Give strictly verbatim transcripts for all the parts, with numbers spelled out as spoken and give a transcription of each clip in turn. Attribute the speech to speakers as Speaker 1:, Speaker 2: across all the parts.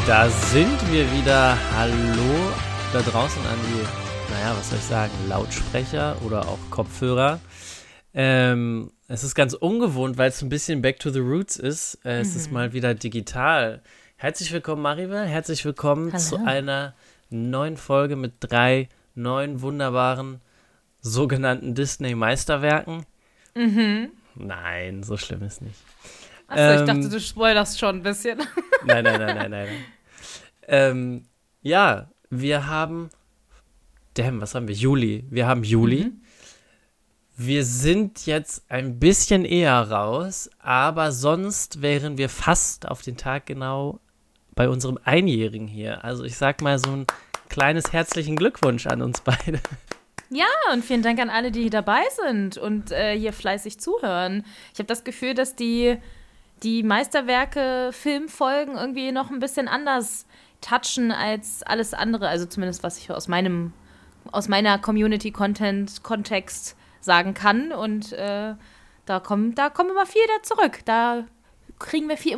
Speaker 1: Da sind wir wieder. Hallo da draußen an die, naja, was soll ich sagen, Lautsprecher oder auch Kopfhörer. Ähm, es ist ganz ungewohnt, weil es ein bisschen Back to the Roots ist. Äh, es mhm. ist mal wieder digital. Herzlich willkommen, Maribel. Herzlich willkommen Hallo. Zu einer neuen Folge mit drei neuen wunderbaren sogenannten Disney-Meisterwerken.
Speaker 2: Mhm.
Speaker 1: Nein, so schlimm ist nicht.
Speaker 2: Achso, ähm, ich dachte, du spoilerst schon ein bisschen.
Speaker 1: Nein, nein, nein, nein, nein. Ähm, ja, wir haben, damn, was haben wir? Juli. Wir haben Juli. Mhm. Wir sind jetzt ein bisschen eher raus, aber sonst wären wir fast auf den Tag genau bei unserem Einjährigen hier. Also ich sag mal so ein kleines herzlichen Glückwunsch an uns beide.
Speaker 2: Ja, und vielen Dank an alle, die hier dabei sind und äh, hier fleißig zuhören. Ich habe das Gefühl, dass die, die Meisterwerke, Filmfolgen irgendwie noch ein bisschen anders touchen als alles andere. Also zumindest, was ich aus meinem, aus meiner Community-Content-Kontext sagen kann. Und äh, da kommen, da kommen immer viel da zurück. Da kriegen wir viel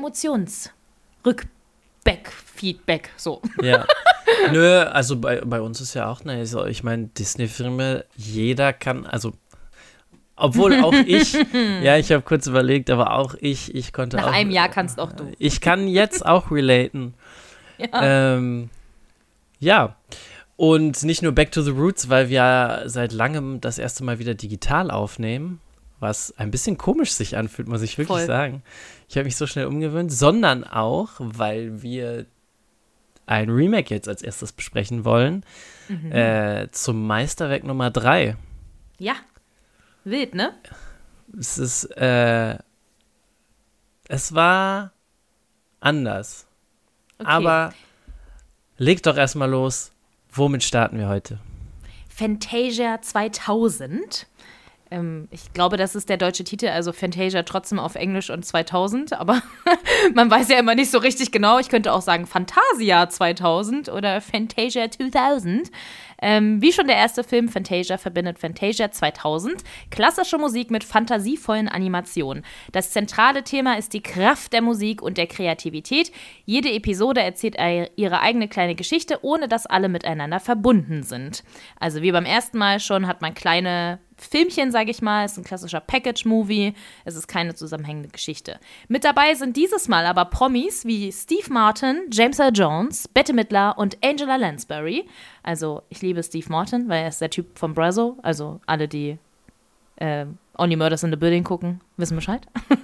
Speaker 2: Emotionsrückback-Feedback. So.
Speaker 1: Ja. Nö, also bei, bei uns ist ja auch, ne, also ich meine, Disney-Filme, jeder kann, also obwohl auch ich, ja, ich habe kurz überlegt, aber auch ich, ich konnte
Speaker 2: Nach
Speaker 1: auch.
Speaker 2: Nach einem Jahr kannst auch du.
Speaker 1: Ich kann jetzt auch relaten. Ja. Ähm, ja. Und nicht nur Back to the Roots, weil wir seit langem das erste Mal wieder digital aufnehmen, was ein bisschen komisch sich anfühlt, muss ich wirklich Voll. sagen. Ich habe mich so schnell umgewöhnt, sondern auch, weil wir ein Remake jetzt als erstes besprechen wollen, mhm. äh, zum Meisterwerk Nummer drei.
Speaker 2: Ja, wild, ne?
Speaker 1: Es ist, äh, es war anders. Okay. Aber leg doch erstmal los. Womit starten wir heute?
Speaker 2: Fantasia zweitausend. Ähm, ich glaube, das ist der deutsche Titel, also Fantasia trotzdem auf Englisch und zweitausend, aber man weiß ja immer nicht so richtig genau. Ich könnte auch sagen Fantasia zweitausend oder Fantasia zweitausend. Ähm, wie schon der erste Film, Fantasia verbindet Fantasia zweitausend klassische Musik mit fantasievollen Animationen. Das zentrale Thema ist die Kraft der Musik und der Kreativität. Jede Episode erzählt ihre eigene kleine Geschichte, ohne dass alle miteinander verbunden sind. Also wie beim ersten Mal schon hat man kleine Filmchen, sage ich mal. Es ist ein klassischer Package-Movie. Es ist keine zusammenhängende Geschichte. Mit dabei sind dieses Mal aber Promis wie Steve Martin, James Earl Jones, Bette Midler und Angela Lansbury. Also ich liebe Steve Martin, weil er ist der Typ von Brazzo. Also alle, die äh, Only Murders in the Building gucken, wissen Bescheid.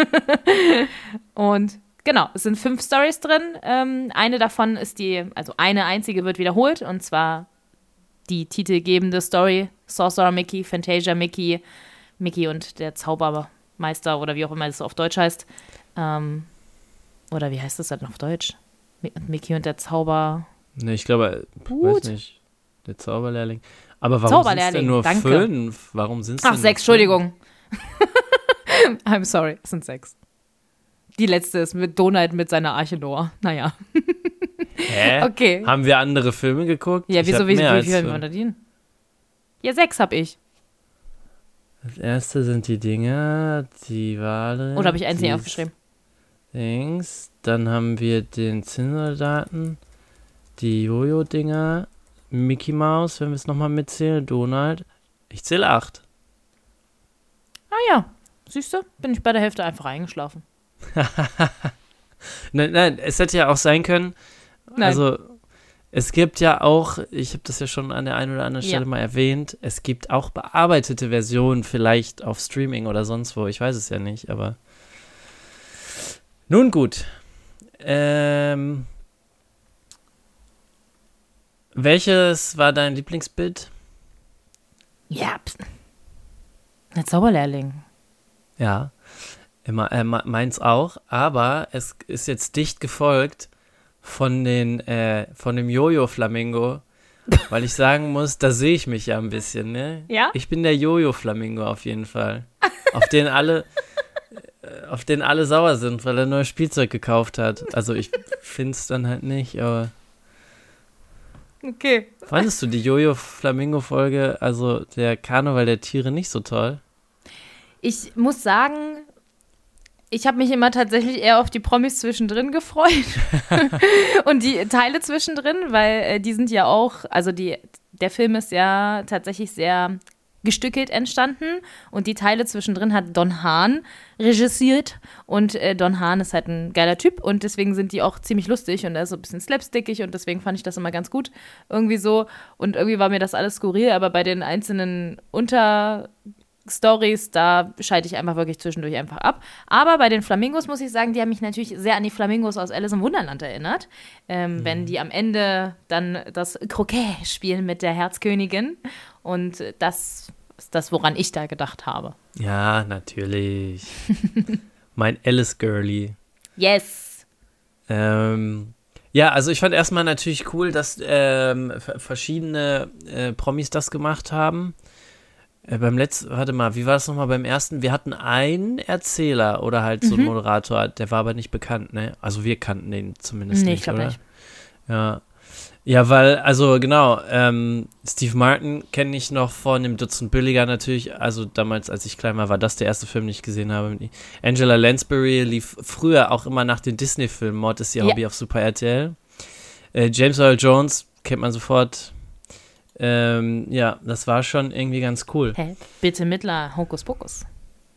Speaker 2: Und genau, es sind fünf Storys drin. Ähm, eine davon ist die, also eine einzige wird wiederholt, und zwar die titelgebende Story, Sorcerer Mickey, Fantasia Mickey, Mickey und der Zaubermeister oder wie auch immer es auf Deutsch heißt. Ähm, oder wie heißt das dann auf Deutsch? Mickey und der Zauber...
Speaker 1: Ne, ich glaube, ich weiß nicht, der Zauberlehrling. Aber warum sind es denn nur
Speaker 2: danke.
Speaker 1: fünf? Warum sind es
Speaker 2: Ach, sechs, Entschuldigung. I'm sorry, es sind sechs. Die letzte ist mit Donald mit seiner Arche Noah. Naja.
Speaker 1: Hä?
Speaker 2: Okay.
Speaker 1: Haben wir andere Filme geguckt?
Speaker 2: Ja, wieso, wie, wie viel haben wir da? Ja, sechs hab ich.
Speaker 1: Das erste sind die Dinger, die Wale.
Speaker 2: Oder habe ich eins nicht aufgeschrieben?
Speaker 1: Dings. Dann haben wir den Zinnsoldaten, die Jojo-Dinger, Mickey Mouse, wenn wir es nochmal mitzählen, Donald. Ich zähle acht.
Speaker 2: Ah ja, siehst du, bin ich bei der Hälfte einfach eingeschlafen.
Speaker 1: nein, nein, es hätte ja auch sein können, Nein. also es gibt ja auch, ich habe das ja schon an der einen oder anderen Stelle ja. mal erwähnt, es gibt auch bearbeitete Versionen vielleicht auf Streaming oder sonst wo, ich weiß es ja nicht, aber nun gut. Ähm, welches war dein Lieblingsbild?
Speaker 2: Ja, der Zauberlehrling.
Speaker 1: Ja, immer, äh, meins auch, aber es ist jetzt dicht gefolgt von den, äh, von dem Jojo-Flamingo, weil ich sagen muss, da sehe ich mich ja ein bisschen, ne?
Speaker 2: Ja?
Speaker 1: Ich bin der Jojo-Flamingo auf jeden Fall, auf den alle, äh, auf den alle sauer sind, weil er neues Spielzeug gekauft hat. Also ich finde es dann halt nicht, aber
Speaker 2: okay.
Speaker 1: Fandest du die Jojo-Flamingo-Folge, also der Karneval der Tiere, nicht so toll?
Speaker 2: Ich muss sagen, Ich habe mich immer tatsächlich eher auf die Promis zwischendrin gefreut und die Teile zwischendrin, weil äh, die sind ja auch, also die, der Film ist ja tatsächlich sehr gestückelt entstanden und die Teile zwischendrin hat Don Hahn regissiert und äh, Don Hahn ist halt ein geiler Typ und deswegen sind die auch ziemlich lustig und er ist so ein bisschen slapstickig und deswegen fand ich das immer ganz gut irgendwie so und irgendwie war mir das alles skurril, aber bei den einzelnen Unterstories, da schalte ich einfach wirklich zwischendurch einfach ab. Aber bei den Flamingos muss ich sagen, die haben mich natürlich sehr an die Flamingos aus Alice im Wunderland erinnert, ähm, mhm. wenn die am Ende dann das Croquet spielen mit der Herzkönigin und das ist das, woran ich da gedacht habe.
Speaker 1: Ja, natürlich. Mein Alice Girlie.
Speaker 2: Yes.
Speaker 1: Ähm, ja, also ich fand erstmal natürlich cool, dass ähm, f- verschiedene äh, Promis das gemacht haben. Äh, beim letzten, warte mal, wie war das nochmal beim ersten? Wir hatten einen Erzähler oder halt so einen mhm. Moderator, der war aber nicht bekannt, ne? Also wir kannten den zumindest
Speaker 2: nee,
Speaker 1: nicht,
Speaker 2: ich glaube nicht.
Speaker 1: Ja. Ja, weil, also genau, ähm, Steve Martin kenne ich noch von dem Dutzend Billiger natürlich, also damals, als ich klein war, war das der erste Film, den ich gesehen habe. Angela Lansbury lief früher auch immer nach den Disney-Filmen, Mord ist ihr Hobby ja. auf Super R T L. Äh, James Earl Jones kennt man sofort. Ähm, ja, das war schon irgendwie ganz cool.
Speaker 2: Hä? Bitte Mittler, Hokus Pokus.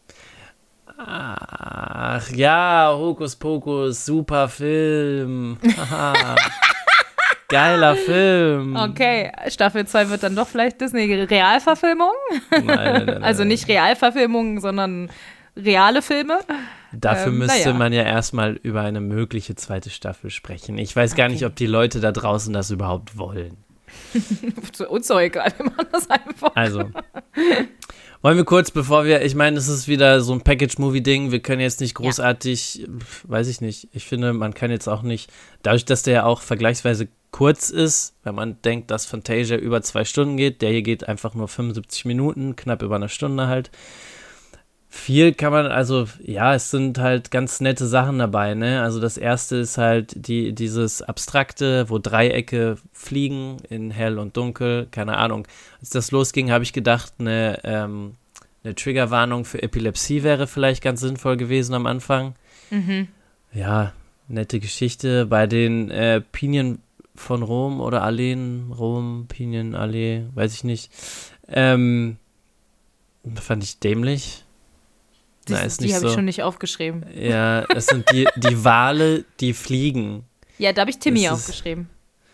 Speaker 1: Ach ja, Hokus Pokus, super Film. Haha. Geiler Film.
Speaker 2: Okay, Staffel zwei wird dann doch vielleicht Disney-Realverfilmung?
Speaker 1: Nein, nein, nein.
Speaker 2: Also nicht Realverfilmungen, sondern reale Filme.
Speaker 1: Dafür
Speaker 2: ähm,
Speaker 1: müsste
Speaker 2: ja.
Speaker 1: man ja erstmal über eine mögliche zweite Staffel sprechen. Ich weiß gar okay. nicht, ob die Leute da draußen das überhaupt wollen.
Speaker 2: Uns doch egal, wir machen das einfach.
Speaker 1: Also, wollen wir kurz, bevor wir, ich meine, es ist wieder so ein Package-Movie-Ding, wir können jetzt nicht großartig, ja. weiß ich nicht, ich finde, man kann jetzt auch nicht, dadurch, dass der ja auch vergleichsweise kurz ist, wenn man denkt, dass Fantasia über zwei Stunden geht, der hier geht einfach nur fünfundsiebzig Minuten, knapp über eine Stunde halt. Viel kann man, also ja, es sind halt ganz nette Sachen dabei, ne? Also das erste ist halt die, dieses Abstrakte, wo Dreiecke fliegen in hell und dunkel, keine Ahnung. Als das losging, habe ich gedacht, eine, ähm, eine Triggerwarnung für Epilepsie wäre vielleicht ganz sinnvoll gewesen am Anfang.
Speaker 2: Mhm.
Speaker 1: Ja, nette Geschichte. Bei den äh, Pinien von Rom oder Alleen, Rom, Pinienallee, weiß ich nicht. Ähm, fand ich dämlich.
Speaker 2: Die,
Speaker 1: Na, ist
Speaker 2: die
Speaker 1: nicht
Speaker 2: habe
Speaker 1: so.
Speaker 2: ich schon nicht aufgeschrieben.
Speaker 1: Ja, es sind die, die Wale, die fliegen.
Speaker 2: Ja, da habe ich Timmy
Speaker 1: Das ist-
Speaker 2: aufgeschrieben.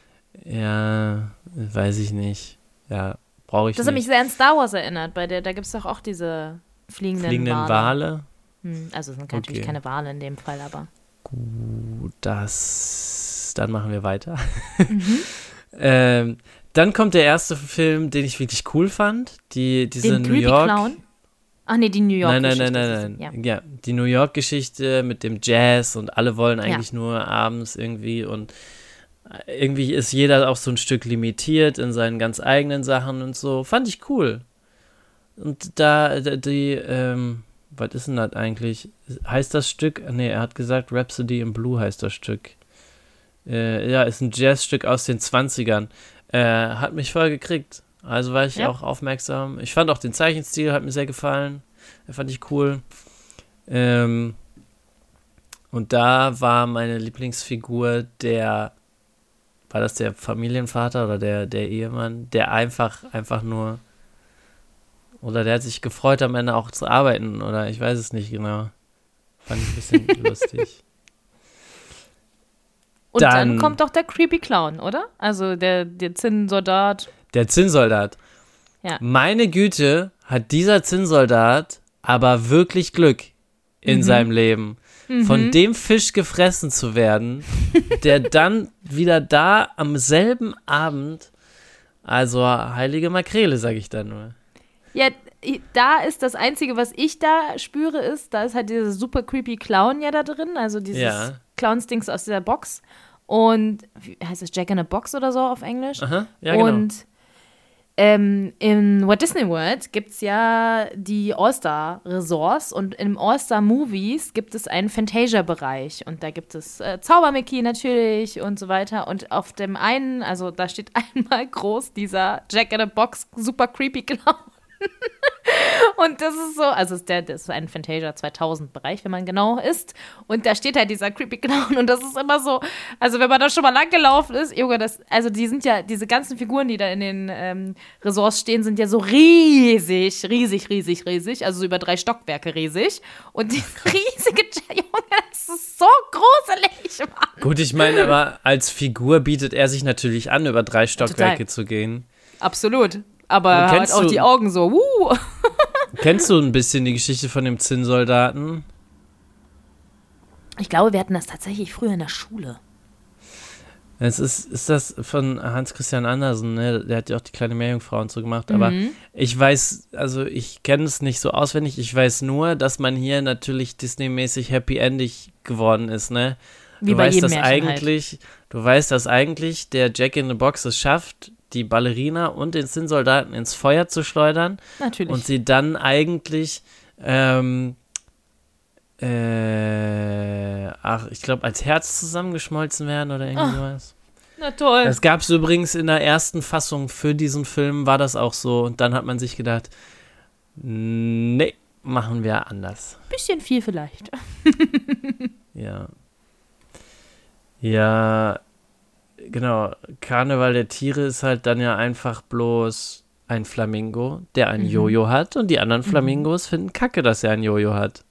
Speaker 1: Ja, weiß ich nicht. Ja, brauche ich
Speaker 2: Das hat mich
Speaker 1: nicht.
Speaker 2: sehr an Star Wars erinnert. Bei der, da gibt es doch auch diese fliegenden,
Speaker 1: Fliegenden
Speaker 2: Wale.
Speaker 1: Wale?
Speaker 2: Hm, also es sind natürlich
Speaker 1: Okay.
Speaker 2: keine Wale in dem Fall, aber.
Speaker 1: Gut, das. Dann machen wir weiter.
Speaker 2: Mhm.
Speaker 1: ähm, dann kommt der erste Film, den ich wirklich cool fand. Die, diese
Speaker 2: Den
Speaker 1: New
Speaker 2: Creepy
Speaker 1: York.
Speaker 2: Clown? Ach nee, die New York
Speaker 1: Nein, nein,
Speaker 2: Geschichte
Speaker 1: nein,
Speaker 2: ist es,
Speaker 1: nein, nein.
Speaker 2: Ja.
Speaker 1: Ja, die New York-Geschichte mit dem Jazz und alle wollen
Speaker 2: Ja.
Speaker 1: eigentlich nur abends irgendwie und irgendwie ist jeder auch so ein Stück limitiert in seinen ganz eigenen Sachen und so. Fand ich cool. Und da, da die, ähm, was ist denn das eigentlich? Heißt das Stück? Nee, er hat gesagt, Rhapsody in Blue heißt das Stück. Äh, ja, ist ein Jazzstück aus den zwanzigern. Äh, hat mich voll gekriegt. Also war ich
Speaker 2: Ja.
Speaker 1: auch aufmerksam. Ich fand auch den Zeichenstil, hat mir sehr gefallen. Fand ich cool. Ähm, und da war meine Lieblingsfigur der, war das der Familienvater oder der, der Ehemann, der einfach, einfach nur, oder der hat sich gefreut, am Ende auch zu arbeiten, oder ich weiß es nicht genau. Fand ich ein bisschen lustig.
Speaker 2: Und dann,
Speaker 1: Dann-
Speaker 2: kommt doch der Creepy Clown, oder? Also der, der Zinnsoldat.
Speaker 1: Der Zinnsoldat.
Speaker 2: Ja.
Speaker 1: Meine Güte, hat dieser Zinnsoldat aber wirklich Glück in
Speaker 2: Mhm.
Speaker 1: seinem Leben. Von dem Fisch gefressen zu werden, der dann wieder da am selben Abend, also heilige Makrele, sag ich da nur.
Speaker 2: Ja, i- da ist das Einzige, was ich da spüre, ist, da ist halt dieser super creepy Clown ja da drin, also dieses
Speaker 1: Ja.
Speaker 2: Clowns-Dings aus dieser Box. Und, wie heißt das, Jack in a Box oder so auf Englisch?
Speaker 1: Aha, ja, genau.
Speaker 2: Und ähm, in Walt Disney World gibt es ja die All-Star-Resorts und im All-Star-Movies gibt es einen Fantasia-Bereich und da gibt es äh, Zaubermickey natürlich und so weiter und auf dem einen, also da steht einmal groß dieser Jack in a Box super creepy Clown Und das ist so, also ist der, das ist ein Fantasia zweitausend Bereich, wenn man genau ist. Und da steht halt dieser Creepy Clown und das ist immer so, also wenn man da schon mal lang gelaufen ist, Junge, das, also die sind ja, diese ganzen Figuren, die da in den ähm, Ressorts stehen, sind ja so riesig, riesig, riesig, riesig, also so über drei Stockwerke riesig. Und die riesige, Junge, das ist so gruselig, Mann.
Speaker 1: Gut, ich meine, aber als Figur bietet er sich natürlich an, über drei Stockwerke
Speaker 2: Total.
Speaker 1: zu gehen.
Speaker 2: Absolut. Aber halt auch
Speaker 1: du,
Speaker 2: die Augen so, wuh.
Speaker 1: Kennst du ein bisschen die Geschichte von dem Zinnsoldaten?
Speaker 2: Ich glaube, wir hatten das tatsächlich früher in der Schule.
Speaker 1: Es ist, ist das von Hans Christian Andersen, ne? Der hat ja auch die kleine Meerjungfrau und so gemacht, aber
Speaker 2: Mhm.
Speaker 1: ich weiß, also ich kenne es nicht so auswendig, ich weiß nur, dass man hier natürlich Disney-mäßig happy-endig geworden ist, ne?
Speaker 2: Wie
Speaker 1: du
Speaker 2: bei
Speaker 1: weißt,
Speaker 2: jedem
Speaker 1: dass
Speaker 2: Märchen
Speaker 1: eigentlich, halt. Du weißt, dass eigentlich der Jack in the Box es schafft, die Ballerina und den Zinnsoldaten ins Feuer zu schleudern.
Speaker 2: Natürlich.
Speaker 1: Und sie dann eigentlich, ähm, äh, ach, ich glaube, als Herz zusammengeschmolzen werden oder irgendwie
Speaker 2: Oh.
Speaker 1: sowas.
Speaker 2: Na toll.
Speaker 1: Das gab es übrigens in der ersten Fassung für diesen Film, war das auch so. Und dann hat man sich gedacht, nee, machen wir anders.
Speaker 2: Bisschen viel vielleicht.
Speaker 1: Ja. Ja, genau. Karneval der Tiere ist halt dann ja einfach bloß ein Flamingo, der ein
Speaker 2: Mhm.
Speaker 1: Jojo hat. Und die anderen Flamingos finden kacke, dass er ein Jojo hat.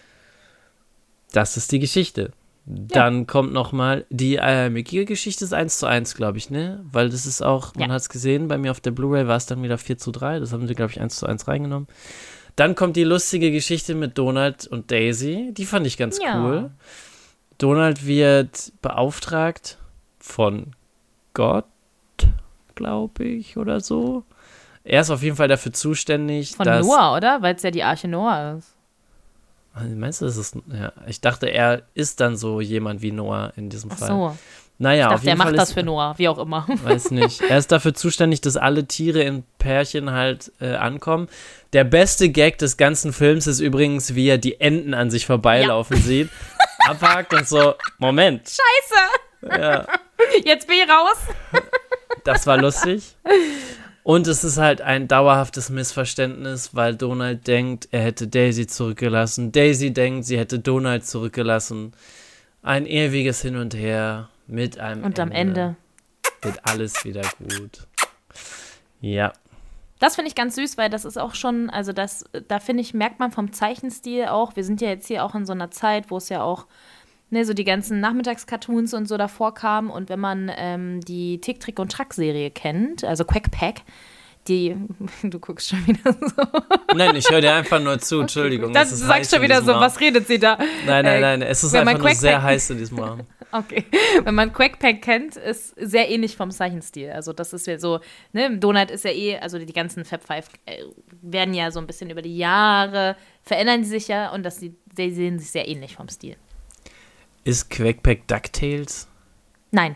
Speaker 1: Das ist die Geschichte. Dann kommt noch mal die äh, Mickey-Geschichte ist eins zu eins, glaube ich, ne? Weil das ist auch, man
Speaker 2: Ja.
Speaker 1: hat es gesehen, bei mir auf der Blu-ray war es dann wieder vier zu drei. Das haben sie, glaube ich, eins zu eins reingenommen. Dann kommt die lustige Geschichte mit Donald und Daisy. Die fand ich ganz
Speaker 2: Ja.
Speaker 1: cool. Donald wird beauftragt von Gott, glaube ich, oder so. Er ist auf jeden Fall dafür zuständig,
Speaker 2: Von
Speaker 1: dass...
Speaker 2: Noah, oder? Weil es ja die Arche Noah ist.
Speaker 1: Meinst du, das ist... Ja, ich dachte, er ist dann so jemand wie Noah in diesem
Speaker 2: Ach
Speaker 1: Fall.
Speaker 2: so.
Speaker 1: Naja,
Speaker 2: Ich
Speaker 1: auf
Speaker 2: dachte, er
Speaker 1: jeden
Speaker 2: macht
Speaker 1: Fall
Speaker 2: das
Speaker 1: ist,
Speaker 2: für Noah, wie auch immer.
Speaker 1: weiß nicht. Er ist dafür zuständig, dass alle Tiere in Pärchen halt äh, ankommen. Der beste Gag des ganzen Films ist übrigens, wie er die Enten an sich vorbeilaufen sieht, abhakt und so, Moment.
Speaker 2: Scheiße!
Speaker 1: Ja,
Speaker 2: Jetzt bin ich raus.
Speaker 1: das war lustig. Und es ist halt ein dauerhaftes Missverständnis, weil Donald denkt, er hätte Daisy zurückgelassen. Daisy denkt, sie hätte Donald zurückgelassen. Ein ewiges Hin und Her mit einem
Speaker 2: Und am Ende.
Speaker 1: wird alles wieder gut. Ja.
Speaker 2: Das finde ich ganz süß, weil das ist auch schon, also das, da finde ich, merkt man vom Zeichenstil auch, wir sind ja jetzt hier auch in so einer Zeit, wo es ja auch, ne, so die ganzen Nachmittagscartoons und so davor kamen und wenn man ähm, die Tick, Trick und Track-Serie kennt, also Quack Pack, die, du guckst schon wieder so.
Speaker 1: Nein, ich höre dir einfach nur zu, Entschuldigung.
Speaker 2: Dann
Speaker 1: es ist
Speaker 2: sagst
Speaker 1: heiß
Speaker 2: schon
Speaker 1: in
Speaker 2: wieder
Speaker 1: diesem
Speaker 2: so,
Speaker 1: Raum.
Speaker 2: was redet sie da?
Speaker 1: Nein, nein,
Speaker 2: Äh,
Speaker 1: nein, es ist
Speaker 2: wenn man
Speaker 1: einfach nur
Speaker 2: Quack
Speaker 1: sehr
Speaker 2: Pack-
Speaker 1: heiß in diesem Raum.
Speaker 2: Okay. Wenn man Quack Pack kennt, ist sehr ähnlich vom Zeichenstil. Also das ist ja so, ne, Donald ist ja eh, also die ganzen Fab Five äh, werden ja so ein bisschen über die Jahre, verändern die sich ja und das, die, die sehen sich sehr ähnlich vom Stil.
Speaker 1: Ist Quackpack DuckTales?
Speaker 2: Nein.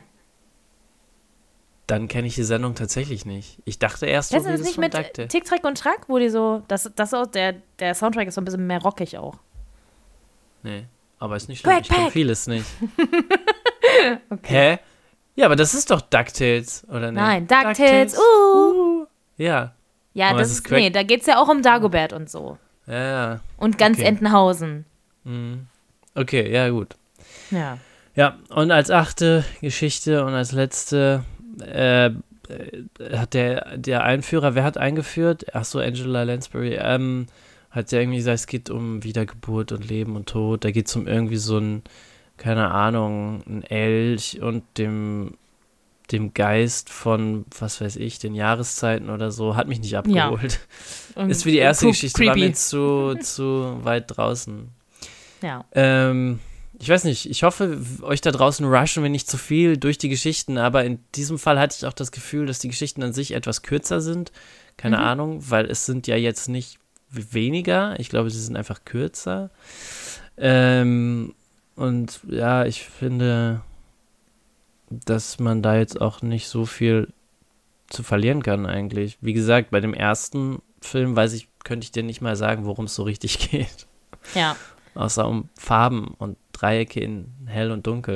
Speaker 1: Dann kenne ich die Sendung tatsächlich nicht. Ich dachte erst, so
Speaker 2: Kennst du
Speaker 1: wie
Speaker 2: das
Speaker 1: das
Speaker 2: nicht
Speaker 1: von
Speaker 2: mit
Speaker 1: DuckTales.
Speaker 2: Tick, Track und Track, wo die so, das, das auch, der, der Soundtrack ist so ein bisschen mehr rockig auch.
Speaker 1: Nee, aber ist nicht schlimm.
Speaker 2: Quack,
Speaker 1: Ich kenne
Speaker 2: Pack.
Speaker 1: vieles nicht.
Speaker 2: Okay.
Speaker 1: Hä? Ja, aber das ist doch DuckTales, oder nicht?
Speaker 2: Nein, DuckTales, uh.
Speaker 1: Ja,
Speaker 2: Ja,
Speaker 1: Aber
Speaker 2: das
Speaker 1: es
Speaker 2: ist,
Speaker 1: ist Quack-
Speaker 2: nee, da geht's ja auch um Dagobert und so.
Speaker 1: ja, ja.
Speaker 2: Und ganz
Speaker 1: Okay.
Speaker 2: Entenhausen.
Speaker 1: Mhm. Okay, ja, gut.
Speaker 2: Ja.
Speaker 1: Ja, und als achte Geschichte und als letzte äh, äh, hat der, der Einführer, wer hat eingeführt? Ach so, Angela Lansbury, ähm, hat ja irgendwie gesagt, es geht um Wiedergeburt und Leben und Tod. Da geht es um irgendwie so ein, keine Ahnung, ein Elch und dem, dem Geist von, was weiß ich, den Jahreszeiten oder so. Hat mich nicht abgeholt.
Speaker 2: Und
Speaker 1: Ist wie die erste
Speaker 2: cre-
Speaker 1: Geschichte, war
Speaker 2: creepy.
Speaker 1: mir zu, zu weit draußen.
Speaker 2: Ja.
Speaker 1: Ähm, ich weiß nicht, ich hoffe, euch da draußen rushen wir nicht zu viel durch die Geschichten, aber in diesem Fall hatte ich auch das Gefühl, dass die Geschichten an sich etwas kürzer sind. Keine
Speaker 2: Mhm.
Speaker 1: Ahnung, weil es sind ja jetzt nicht weniger, ich glaube, sie sind einfach kürzer. Ähm, und ja, ich finde, dass man da jetzt auch nicht so viel zu verlieren kann eigentlich. Wie gesagt, bei dem ersten Film weiß ich, könnte ich dir nicht mal sagen, worum es so richtig geht.
Speaker 2: Ja.
Speaker 1: Außer um Farben und Dreiecke in hell und dunkel.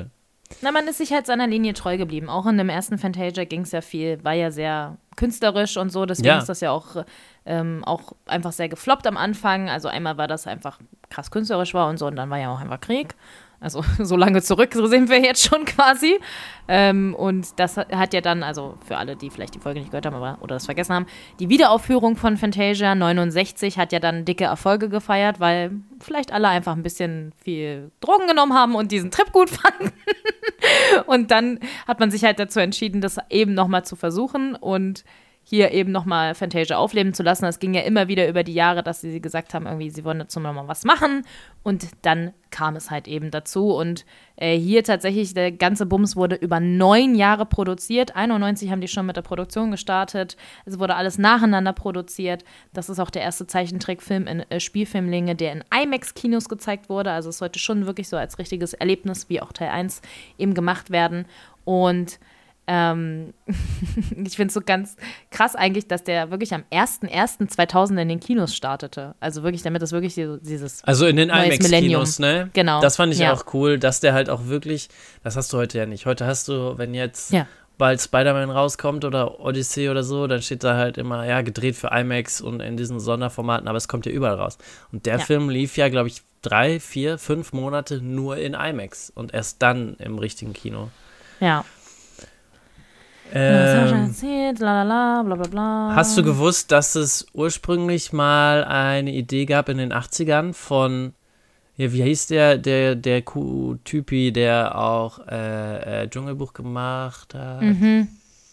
Speaker 2: Na, man ist sich halt seiner Linie treu geblieben. Auch in dem ersten Fantasia ging es ja viel, war ja sehr künstlerisch und so, deswegen
Speaker 1: Ja.
Speaker 2: ist das ja auch, ähm, auch einfach sehr gefloppt am Anfang. Also einmal war das einfach krass künstlerisch war und so und dann war ja auch einfach Krieg. Also so lange zurück so sind wir jetzt schon quasi. Ähm, und das hat ja dann, also für alle, die vielleicht die Folge nicht gehört haben aber, oder das vergessen haben, die Wiederaufführung von Fantasia neunundsechzig hat ja dann dicke Erfolge gefeiert, weil vielleicht alle einfach ein bisschen viel Drogen genommen haben und diesen Trip gut fanden. Und dann hat man sich halt dazu entschieden, das eben nochmal zu versuchen und hier eben nochmal Fantasia aufleben zu lassen. Das ging ja immer wieder über die Jahre, dass sie gesagt haben, irgendwie, sie wollen dazu nochmal was machen. Und dann kam es halt eben dazu. Und äh, hier tatsächlich, der ganze Bums wurde über neun Jahre produziert. einundneunzig haben die schon mit der Produktion gestartet. Es wurde alles nacheinander produziert. Das ist auch der erste Zeichentrickfilm in äh, Spielfilmlänge, der in IMAX-Kinos gezeigt wurde. Also es sollte schon wirklich so als richtiges Erlebnis, wie auch Teil eins, eben gemacht werden. Und Ähm, ich finde es so ganz krass eigentlich, dass der wirklich am ersten ersten zweitausend in den Kinos startete. Also wirklich, damit das wirklich dieses
Speaker 1: Also in den
Speaker 2: neues
Speaker 1: IMAX-Kinos, ne?
Speaker 2: Genau.
Speaker 1: Das fand ich
Speaker 2: ja.
Speaker 1: auch cool, dass der halt auch wirklich, das hast du heute ja nicht. Heute hast du, wenn jetzt
Speaker 2: Ja.
Speaker 1: bald Spider-Man rauskommt oder Odyssey oder so, dann steht da halt immer, ja, gedreht für IMAX und in diesen Sonderformaten, aber es kommt ja überall raus. Und der
Speaker 2: Ja.
Speaker 1: Film lief ja, glaube ich, drei, vier, fünf Monate nur in IMAX und erst dann im richtigen Kino.
Speaker 2: Ja. Das haben wir schon
Speaker 1: Ähm,
Speaker 2: erzählt, lalala, bla bla bla.
Speaker 1: hast du gewusst, dass es ursprünglich mal eine Idee gab in den achtzigern von, ja, wie hieß der, der, der Typi, der auch äh, äh, Dschungelbuch gemacht hat?
Speaker 2: Mhm.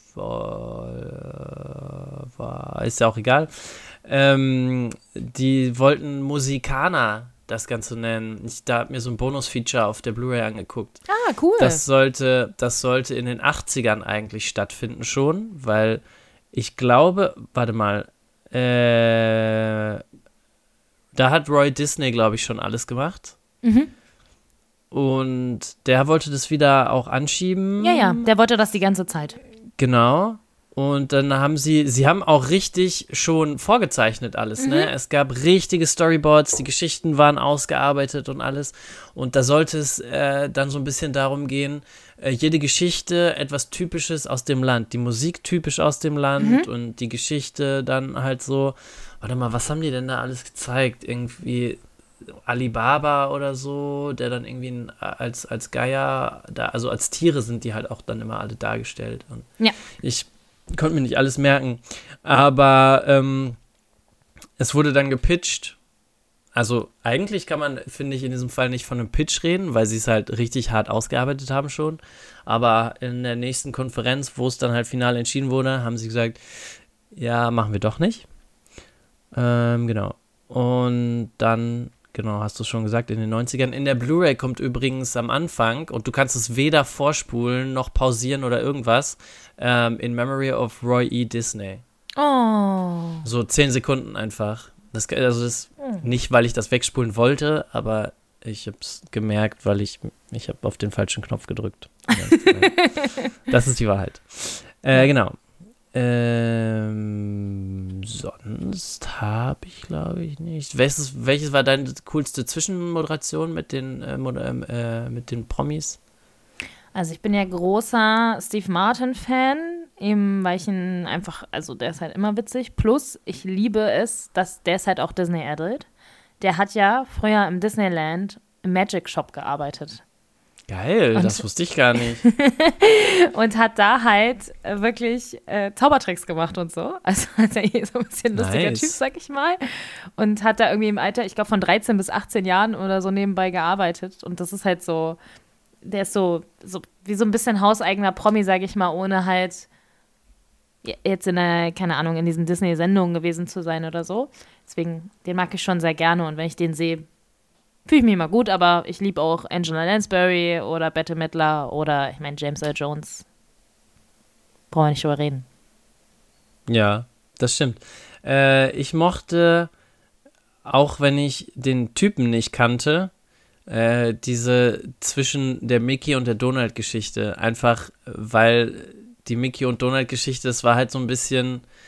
Speaker 1: War, war, ist ja auch egal. Ähm, die wollten Musikaner das Ganze nennen. Ich, da hat mir so ein Bonus-Feature auf der Blu-ray angeguckt.
Speaker 2: Ah, cool.
Speaker 1: Das sollte, das sollte in den achtzigern eigentlich stattfinden schon, weil ich glaube, warte mal, äh, da hat Roy Disney, glaube ich, schon alles gemacht.
Speaker 2: Mhm.
Speaker 1: Und der wollte das wieder auch anschieben.
Speaker 2: Ja, ja, der wollte das die ganze Zeit.
Speaker 1: Genau. Und dann haben sie, sie haben auch richtig schon vorgezeichnet alles,
Speaker 2: Mhm.
Speaker 1: ne? Es gab richtige Storyboards, die Geschichten waren ausgearbeitet und alles. Und da sollte es äh, dann so ein bisschen darum gehen, äh, jede Geschichte etwas Typisches aus dem Land, die Musik typisch aus dem Land
Speaker 2: Mhm.
Speaker 1: und die Geschichte dann halt so, warte mal, was haben die denn da alles gezeigt? Irgendwie Alibaba oder so, der dann irgendwie ein, als, als Geier, da, also als Tiere sind die halt auch dann immer alle dargestellt. Und
Speaker 2: Ja.
Speaker 1: ich konnte mir nicht alles merken, aber ähm, es wurde dann gepitcht. Also eigentlich kann man, finde ich, in diesem Fall nicht von einem Pitch reden, weil sie es halt richtig hart ausgearbeitet haben schon. Aber in der nächsten Konferenz, wo es dann halt final entschieden wurde, haben sie gesagt, ja, machen wir doch nicht. Ähm, genau. Und dann, genau, hast du es schon gesagt, in den neunzigern. In der Blu-ray kommt übrigens am Anfang, und du kannst es weder vorspulen noch pausieren oder irgendwas, ähm, In Memory of Roy E. Disney.
Speaker 2: Oh.
Speaker 1: So zehn Sekunden einfach. Das, also das nicht, weil ich das wegspulen wollte, aber ich habe es gemerkt, weil ich ich habe auf den falschen Knopf gedrückt. Das ist die Wahrheit. Äh, genau. Ähm, sonst habe ich, glaube ich, nicht. Welches, welches war deine coolste Zwischenmoderation mit den, äh, Mod- äh, mit den Promis?
Speaker 2: Also ich bin ja großer Steve Martin-Fan, eben weil ich ihn einfach, also der ist halt immer witzig. Plus, ich liebe es, dass der ist halt auch Disney-Adult. Der hat ja früher im Disneyland im Magic Shop gearbeitet.
Speaker 1: Geil,
Speaker 2: Und-
Speaker 1: das wusste ich gar nicht.
Speaker 2: Und hat da halt äh, wirklich äh, Zaubertricks gemacht und so. Also ist er hier so ein bisschen lustiger
Speaker 1: Nice.
Speaker 2: Typ, sag ich mal. Und hat da irgendwie im Alter, ich glaube von dreizehn bis achtzehn Jahren oder so nebenbei gearbeitet. Und das ist halt so, der ist so, so wie so ein bisschen hauseigener Promi, sag ich mal, ohne halt jetzt in der, keine Ahnung, in diesen Disney-Sendungen gewesen zu sein oder so. Deswegen, den mag ich schon sehr gerne. Und wenn ich den sehe, fühle ich mich immer gut, aber ich liebe auch Angela Lansbury oder Bette Midler oder, ich meine, James Earl Jones. Brauchen wir nicht drüber reden.
Speaker 1: Ja, das stimmt. Äh, ich mochte, auch wenn ich den Typen nicht kannte, äh, diese zwischen der Mickey und der Donald-Geschichte. Einfach, weil die Mickey und Donald-Geschichte, das war halt so ein bisschen,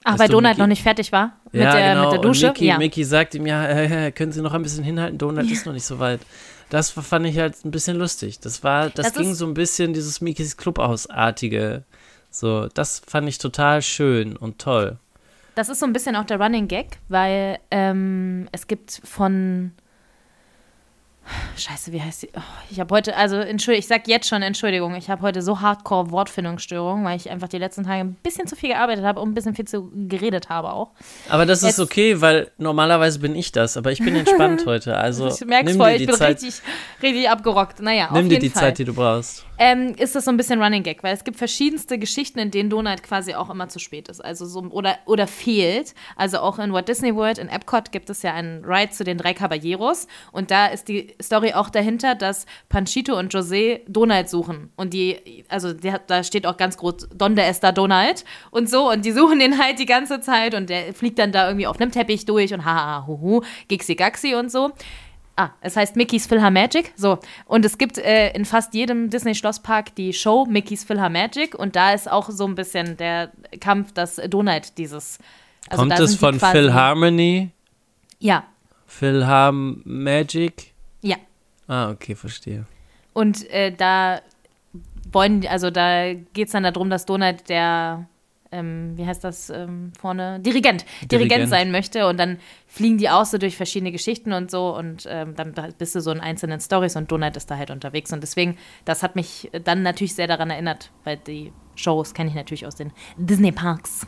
Speaker 2: Ach,
Speaker 1: Dass
Speaker 2: weil
Speaker 1: du
Speaker 2: Donald
Speaker 1: Mickey-
Speaker 2: noch nicht fertig war mit,
Speaker 1: Ja,
Speaker 2: der,
Speaker 1: genau.
Speaker 2: mit der Dusche?
Speaker 1: Und Mickey,
Speaker 2: ja.
Speaker 1: Mickey sagt ihm, ja, äh, können Sie noch ein bisschen hinhalten? Donald ist noch nicht so weit. Das fand ich halt ein bisschen lustig. Das war, das,
Speaker 2: Das
Speaker 1: ging
Speaker 2: ist-
Speaker 1: so ein bisschen dieses Mickeys Clubhaus-artige. So, das fand ich total schön und toll.
Speaker 2: Das ist so ein bisschen auch der Running Gag, weil ähm, es gibt von Scheiße, wie heißt die? Oh, ich habe heute, also Entschuldigung, ich sag jetzt schon Entschuldigung, ich habe heute so hardcore Wortfindungsstörungen, weil ich einfach die letzten Tage ein bisschen zu viel gearbeitet habe und ein bisschen viel zu geredet habe auch.
Speaker 1: Aber das ist
Speaker 2: Jetzt-
Speaker 1: okay, weil normalerweise bin ich das, aber ich bin entspannt heute. Also
Speaker 2: Ich merk's
Speaker 1: nimm
Speaker 2: voll,
Speaker 1: dir
Speaker 2: ich
Speaker 1: die
Speaker 2: bin
Speaker 1: Zeit,
Speaker 2: richtig, richtig abgerockt. Naja, auf
Speaker 1: nimm dir
Speaker 2: jeden
Speaker 1: die
Speaker 2: Fall.
Speaker 1: Zeit, die du brauchst.
Speaker 2: ähm, ist das so ein bisschen Running Gag, weil es gibt verschiedenste Geschichten, in denen Donald quasi auch immer zu spät ist, also so oder oder fehlt. Also auch in Walt Disney World in Epcot gibt es ja einen Ride zu den drei Caballeros und da ist die Story auch dahinter, dass Panchito und José Donald suchen und die, also die, hat- da steht auch ganz groß Donde está Donald und so und die suchen den halt die ganze Zeit und der fliegt dann da irgendwie auf einem Teppich durch und haha huhu Gixi Gaxi und so. Ah, es heißt Mickey's PhilharMagic. So. Und es gibt äh, in fast jedem Disney-Schlosspark die Show Mickey's PhilharMagic. Und da ist auch so ein bisschen der Kampf, dass Donald dieses. Also
Speaker 1: Kommt
Speaker 2: da
Speaker 1: es
Speaker 2: sind die
Speaker 1: von
Speaker 2: quasi-
Speaker 1: Philharmony?
Speaker 2: Ja,
Speaker 1: Philharmagic?
Speaker 2: ja.
Speaker 1: Ah, okay, verstehe.
Speaker 2: Und äh, da wollen, die- also da geht es dann darum, dass Donald der, ähm, wie heißt das ähm, vorne? Dirigent. Dirigent.
Speaker 1: Dirigent
Speaker 2: sein möchte. Und dann fliegen die auch so durch verschiedene Geschichten und so. Und ähm, dann bist du so in einzelnen Storys und Donald ist da halt unterwegs. Und deswegen, das hat mich dann natürlich sehr daran erinnert, weil die Shows kenne ich natürlich aus den Disney-Parks.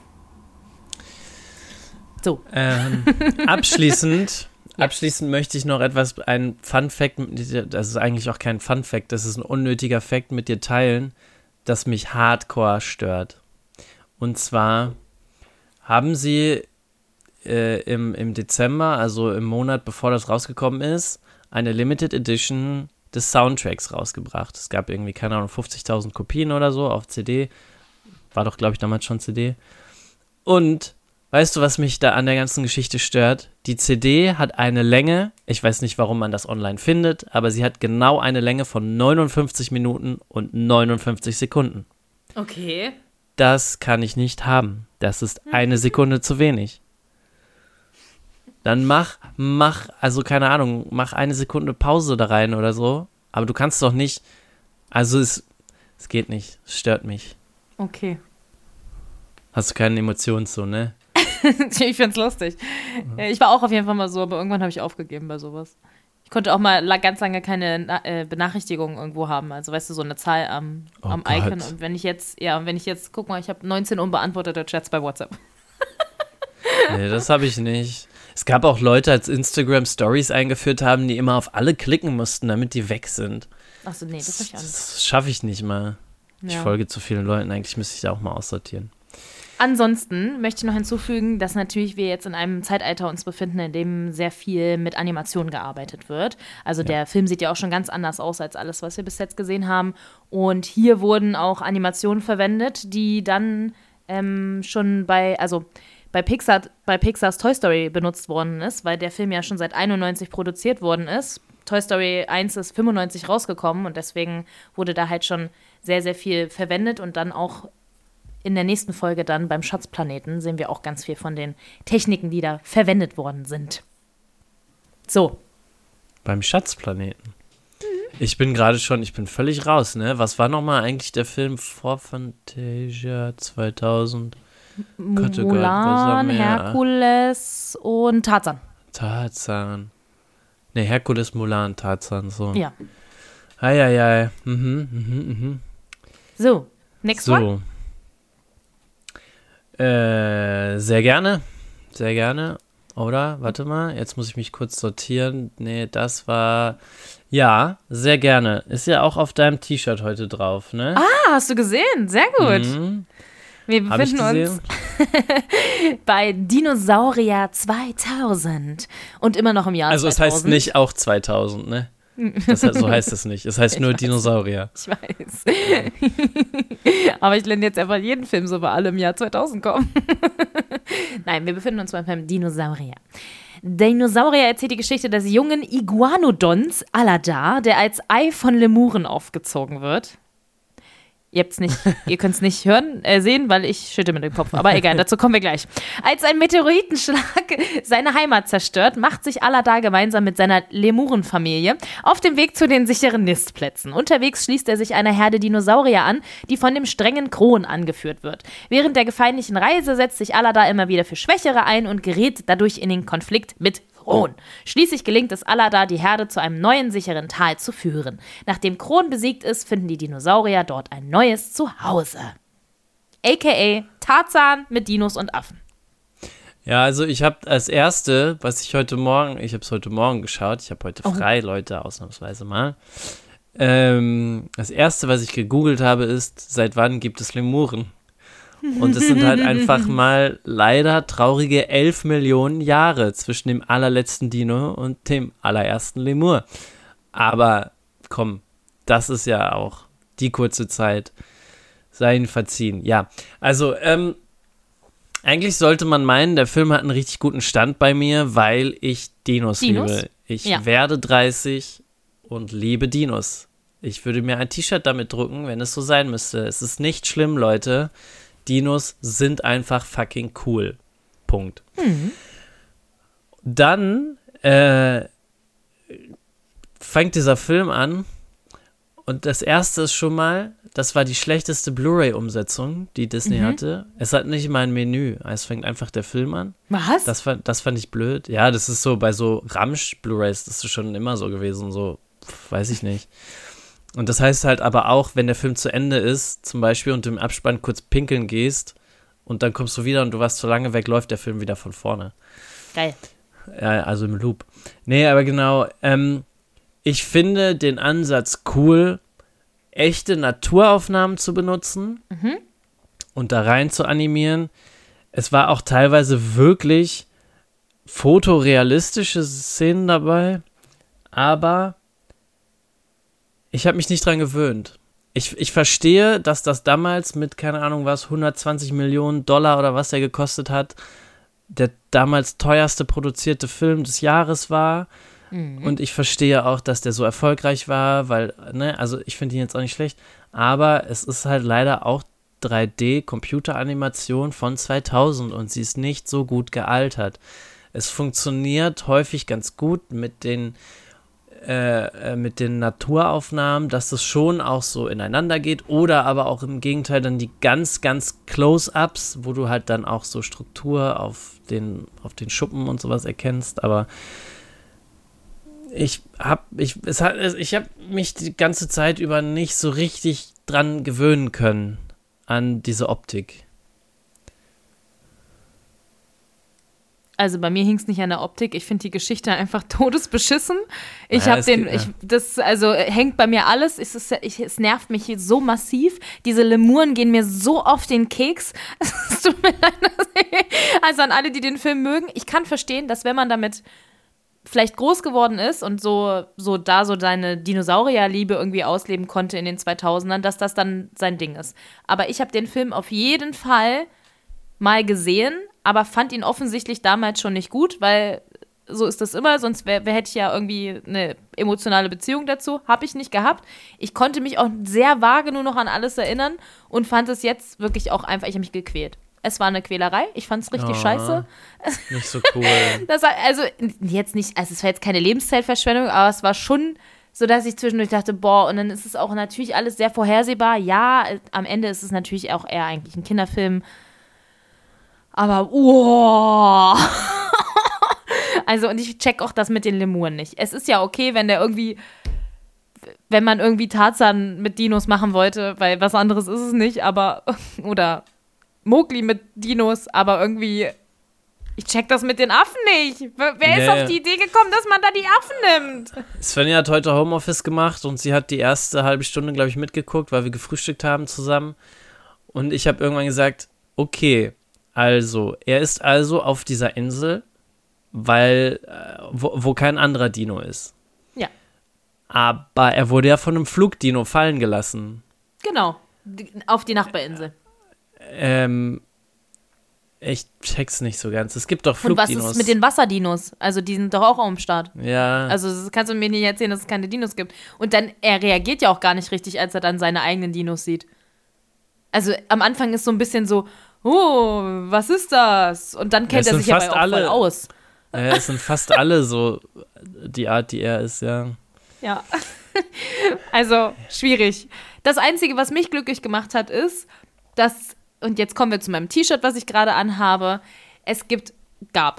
Speaker 2: So.
Speaker 1: Ähm, abschließend, abschließend möchte ich noch etwas, ein Fun-Fact, mit dir- das ist eigentlich auch kein Fun-Fact, das ist ein unnötiger Fact mit dir teilen, das mich hardcore stört. Und zwar haben sie äh, im, im Dezember, also im Monat bevor das rausgekommen ist, eine Limited Edition des Soundtracks rausgebracht. Es gab irgendwie, keine Ahnung, fünfzigtausend Kopien oder so auf C D. War doch, glaube ich, damals schon C D. Und weißt du, was mich da an der ganzen Geschichte stört? Die C D hat eine Länge, ich weiß nicht, warum man das online findet, aber sie hat genau eine Länge von neunundfünfzig Minuten und neunundfünfzig Sekunden.
Speaker 2: Okay.
Speaker 1: Das kann ich nicht haben. Das ist eine Sekunde zu wenig. Dann mach, mach, also keine Ahnung, mach eine Sekunde Pause da rein oder so. Aber du kannst doch nicht, also es, es geht nicht, es stört mich.
Speaker 2: Okay.
Speaker 1: Hast du keine Emotionen zu, ne?
Speaker 2: Ich find's lustig. Ja, Ich war auch auf jeden Fall mal so, aber irgendwann habe ich aufgegeben bei sowas. Ich konnte auch mal la- ganz lange keine Na- äh, Benachrichtigungen irgendwo haben. Also weißt du, so eine Zahl am,
Speaker 1: Oh
Speaker 2: am
Speaker 1: Gott.
Speaker 2: Icon. Und wenn ich jetzt, ja, und wenn ich jetzt, guck mal, ich habe neunzehn unbeantwortete Chats bei WhatsApp.
Speaker 1: Nee, das habe ich nicht. Es gab auch Leute, als Instagram Stories eingeführt haben, die immer auf alle klicken mussten, damit die weg sind.
Speaker 2: Achso, nee, das
Speaker 1: Das,
Speaker 2: hab ich auch nicht.
Speaker 1: das schaffe ich nicht mal. Ich
Speaker 2: Ja.
Speaker 1: folge zu vielen Leuten, eigentlich müsste ich da auch mal aussortieren.
Speaker 2: Ansonsten möchte ich noch hinzufügen, dass natürlich wir jetzt in einem Zeitalter uns befinden, in dem sehr viel mit Animation gearbeitet wird. Also der Film sieht ja auch schon ganz anders aus als alles, was wir bis jetzt gesehen haben. Und hier wurden auch Animationen verwendet, die dann ähm, schon bei, also bei Pixar, bei Pixars Toy Story benutzt worden ist, weil der Film ja schon seit einundneunzig produziert worden ist. Toy Story eins ist fünfundneunzig rausgekommen und deswegen wurde da halt schon sehr, sehr viel verwendet und dann auch in der nächsten Folge dann beim Schatzplaneten sehen wir auch ganz viel von den Techniken, die da verwendet worden sind. So.
Speaker 1: Beim Schatzplaneten. Ich bin gerade schon, ich bin völlig raus, ne? Was war nochmal eigentlich der Film vor Fantasia zweitausend? Gott, oh Gott, was haben
Speaker 2: Mulan,
Speaker 1: wir?
Speaker 2: Herkules und Tarzan.
Speaker 1: Tarzan. Ne, Herkules, Mulan, Tarzan, so.
Speaker 2: Ja.
Speaker 1: Eieiei. Mhm, mhm, mhm.
Speaker 2: So, next one.
Speaker 1: So. Äh, sehr gerne. Sehr gerne. Oder? Warte mal, jetzt muss ich mich kurz sortieren. Nee, das war. Ja, sehr gerne. Ist ja auch auf deinem T-Shirt heute drauf, ne?
Speaker 2: Ah, hast du gesehen? Sehr gut.
Speaker 1: Mhm.
Speaker 2: Wir
Speaker 1: Hab ich
Speaker 2: befinden uns
Speaker 1: gesehen?
Speaker 2: bei Dinosaurier zweitausend und immer noch im Jahr
Speaker 1: Also, es
Speaker 2: zweitausend.
Speaker 1: heißt nicht auch zweitausend, ne? Das, heißt- so heißt es nicht. Es heißt
Speaker 2: Ich
Speaker 1: nur
Speaker 2: weiß.
Speaker 1: Dinosaurier.
Speaker 2: Ich weiß. Aber ich lerne jetzt einfach jeden Film, so weil alle im Jahr zweitausend kommen. Nein, wir befinden uns beim Film Dinosaurier. Dinosaurier erzählt die Geschichte des jungen Iguanodons Aladar, der als Ei von Lemuren aufgezogen wird. Ihr habt's nicht, ihr könnt es nicht hören, äh, sehen, weil ich schütte mit dem Kopf. Aber egal, dazu kommen wir gleich. Als ein Meteoritenschlag seine Heimat zerstört, macht sich Aladar gemeinsam mit seiner Lemurenfamilie auf dem Weg zu den sicheren Nistplätzen. Unterwegs schließt er sich einer Herde Dinosaurier an, die von dem strengen Kron angeführt wird. Während der gefährlichen Reise setzt sich Aladar immer wieder für Schwächere ein und gerät dadurch in den Konflikt mit Kron. Schließlich gelingt es Aladar, die Herde zu einem neuen sicheren Tal zu führen. Nachdem Kron besiegt ist, finden die Dinosaurier dort ein neues Zuhause. A K A Tarzan mit Dinos und Affen.
Speaker 1: Ja, also ich habe als erste, was ich heute Morgen, ich habe es heute Morgen geschaut, ich habe heute frei, oh. Leute, ausnahmsweise mal. Ähm, das erste, was ich gegoogelt habe, ist, seit wann gibt es Lemuren? Und es sind halt einfach mal leider traurige elf Millionen Jahre zwischen dem allerletzten Dino und dem allerersten Lemur. Aber komm, das ist ja auch die kurze Zeit. Sei ihnen verziehen. Ja, also ähm, eigentlich sollte man meinen, der Film hat einen richtig guten Stand bei mir, weil ich Dinos, Dinos? liebe. Ich ja. werde dreißig und liebe Dinos. Ich würde mir ein T-Shirt damit drucken, wenn es so sein müsste. Es ist nicht schlimm, Leute. Dinos sind einfach fucking cool. Punkt. Mhm. Dann äh, fängt dieser Film an und das erste ist schon mal, das war die schlechteste Blu-ray-Umsetzung, die Disney mhm. hatte. Es hat nicht mal ein Menü. Es fängt einfach der Film an.
Speaker 2: Was?
Speaker 1: Das fand, das fand ich blöd. Ja, das ist so bei so Ramsch-Blu-rays, das ist schon immer so gewesen. So, weiß ich nicht. Und das heißt halt aber auch, wenn der Film zu Ende ist, zum Beispiel, und du im Abspann kurz pinkeln gehst und dann kommst du wieder und du warst zu lange weg, läuft der Film wieder von vorne.
Speaker 2: Geil.
Speaker 1: Ja, also im Loop. Nee, aber genau, ähm, ich finde den Ansatz cool, echte Naturaufnahmen zu benutzen mhm. und da rein zu animieren. Es war auch teilweise wirklich fotorealistische Szenen dabei, aber ich habe mich nicht dran gewöhnt. Ich, ich verstehe, dass das damals mit, keine Ahnung was, hundertzwanzig Millionen Dollar oder was der gekostet hat, der damals teuerste produzierte Film des Jahres war. Mhm. Und ich verstehe auch, dass der so erfolgreich war, weil, ne, also ich finde ihn jetzt auch nicht schlecht, aber es ist halt leider auch drei D-Computeranimation von zweitausend und sie ist nicht so gut gealtert. Es funktioniert häufig ganz gut mit den Äh, mit den Naturaufnahmen, dass das schon auch so ineinander geht oder aber auch im Gegenteil dann die ganz, ganz Close-Ups, wo du halt dann auch so Struktur auf den, auf den Schuppen und sowas erkennst, aber ich hab, ich, es hat, ich hab mich die ganze Zeit über nicht so richtig dran gewöhnen können an diese Optik.
Speaker 2: Also bei mir hing es nicht an der Optik. Ich finde die Geschichte einfach todesbeschissen. Ich
Speaker 1: naja,
Speaker 2: habe den,
Speaker 1: geht,
Speaker 2: ich, das, also hängt bei mir alles. Es, ist, ich, es nervt mich hier so massiv. Diese Lemuren gehen mir so auf den Keks. Es tut mir leid. Also an alle, die den Film mögen. Ich kann verstehen, dass wenn man damit vielleicht groß geworden ist und so, so da so seine Dinosaurierliebe irgendwie ausleben konnte in den zweitausendern, dass das dann sein Ding ist. Aber ich habe den Film auf jeden Fall mal gesehen, aber fand ihn offensichtlich damals schon nicht gut, weil so ist das immer, sonst wär, wär, hätte ich ja irgendwie eine emotionale Beziehung dazu. Habe ich nicht gehabt. Ich konnte mich auch sehr vage nur noch an alles erinnern und fand es jetzt wirklich auch einfach, ich habe mich gequält. Es war eine Quälerei, ich fand es richtig oh, scheiße.
Speaker 1: Nicht so cool.
Speaker 2: Das war, also jetzt nicht, also es war jetzt keine Lebenszeitverschwendung, aber es war schon so, dass ich zwischendurch dachte, boah, und dann ist es auch natürlich alles sehr vorhersehbar. Ja, am Ende ist es natürlich auch eher eigentlich ein Kinderfilm. Aber, wow. Also, und ich check auch das mit den Lemuren nicht. Es ist ja okay, wenn der irgendwie, wenn man irgendwie Tarzan mit Dinos machen wollte, weil was anderes ist es nicht, aber, oder Mowgli mit Dinos, aber irgendwie, ich check das mit den Affen nicht. Wer nee. ist auf die Idee gekommen, dass man da die Affen nimmt?
Speaker 1: Svenja hat heute Homeoffice gemacht und sie hat die erste halbe Stunde, glaube ich, mitgeguckt, weil wir gefrühstückt haben zusammen. Und ich habe irgendwann gesagt, okay, also, er ist also auf dieser Insel, weil, äh, wo, wo kein anderer Dino ist.
Speaker 2: Ja.
Speaker 1: Aber er wurde ja von einem Flugdino fallen gelassen.
Speaker 2: Genau, auf die Nachbarinsel.
Speaker 1: Ähm, ich check's nicht so ganz. Es gibt doch Flugdinos.
Speaker 2: Und was ist mit den Wasserdinos? Also, die sind doch auch am Start.
Speaker 1: Ja.
Speaker 2: Also, das kannst du mir nicht erzählen, dass es keine Dinos gibt. Und dann, er reagiert ja auch gar nicht richtig, als er dann seine eigenen Dinos sieht. Also am Anfang ist so ein bisschen so, oh, was ist das? Und dann kennt
Speaker 1: Ja,
Speaker 2: er
Speaker 1: es
Speaker 2: sich
Speaker 1: sind
Speaker 2: aber
Speaker 1: fast
Speaker 2: auch
Speaker 1: alle-
Speaker 2: voll aus.
Speaker 1: Ja, es sind fast alle so die Art, die er ist, ja.
Speaker 2: Ja, also schwierig. Das Einzige, was mich glücklich gemacht hat, ist, dass, und jetzt kommen wir zu meinem T-Shirt, was ich gerade anhabe, es gibt, gab.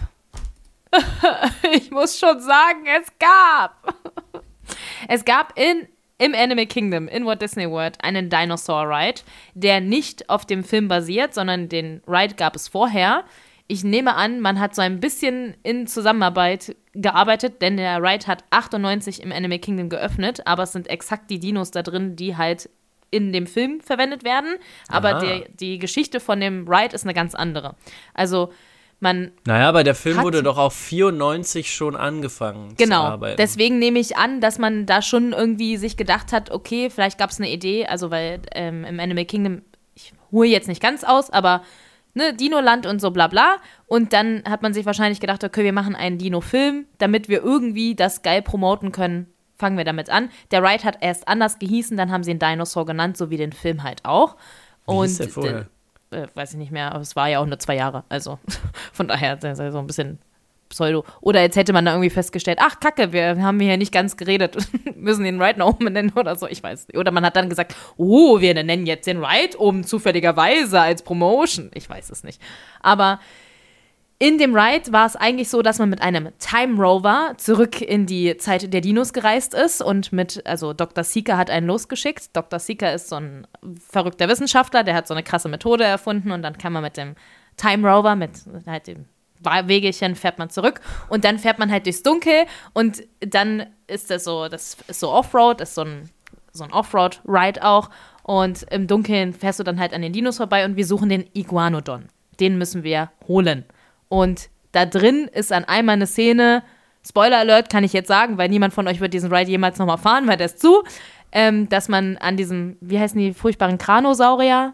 Speaker 2: Ich muss schon sagen, es gab. Es gab in, im Animal Kingdom, in Walt Disney World, einen Dinosaur Ride, der nicht auf dem Film basiert, sondern den Ride gab es vorher. Ich nehme an, man hat so ein bisschen in Zusammenarbeit gearbeitet, denn der Ride hat achtundneunzig im Animal Kingdom geöffnet, aber es sind exakt die Dinos da drin, die halt in dem Film verwendet werden. Aber
Speaker 1: Aha.
Speaker 2: der, die Geschichte von dem Ride ist eine ganz andere. Also man
Speaker 1: Naja, aber der Film
Speaker 2: Hat-
Speaker 1: wurde doch auf vierundneunzig schon angefangen zu
Speaker 2: Genau,
Speaker 1: arbeiten.
Speaker 2: deswegen nehme ich an, dass man da schon irgendwie sich gedacht hat, okay, vielleicht gab es eine Idee, also weil ähm, im Animal Kingdom, ich hole jetzt nicht ganz aus, aber ne, Dino-Land und so bla bla. Und dann hat man sich wahrscheinlich gedacht, okay, wir machen einen Dino-Film, damit wir irgendwie das geil promoten können. Fangen wir damit an. Der Ride hat erst anders gehießen, dann haben sie ihn Dinosaur genannt, so wie den Film halt auch.
Speaker 1: Wie
Speaker 2: und
Speaker 1: hieß der vorher?
Speaker 2: äh, weiß ich nicht mehr, aber es war ja auch nur zwei Jahre. Also von daher ist er so ein bisschen Pseudo. Oder jetzt hätte man da irgendwie festgestellt, ach Kacke, wir haben hier nicht ganz geredet, müssen den Ride noch umbenennen oder so, ich weiß nicht. Oder man hat dann gesagt, oh, wir nennen jetzt den Ride um, zufälligerweise als Promotion. Ich weiß es nicht. Aber in dem Ride war es eigentlich so, dass man mit einem Time Rover zurück in die Zeit der Dinos gereist ist und mit, also Doktor Seeker hat einen losgeschickt. Doktor Seeker ist so ein verrückter Wissenschaftler, der hat so eine krasse Methode erfunden und dann kann man mit dem Time Rover, mit halt dem Wegelchen fährt man zurück und dann fährt man halt durchs Dunkel und dann ist das so, das ist so Offroad, ist so ein, so ein Offroad-Ride auch und im Dunkeln fährst du dann halt an den Dinos vorbei und wir suchen den Iguanodon. Den müssen wir holen. Und da drin ist an einmal eine Szene, Spoiler Alert kann ich jetzt sagen, weil niemand von euch wird diesen Ride jemals nochmal fahren, weil der ist zu, ähm, dass man an diesem, wie heißen die furchtbaren Kranosaurier?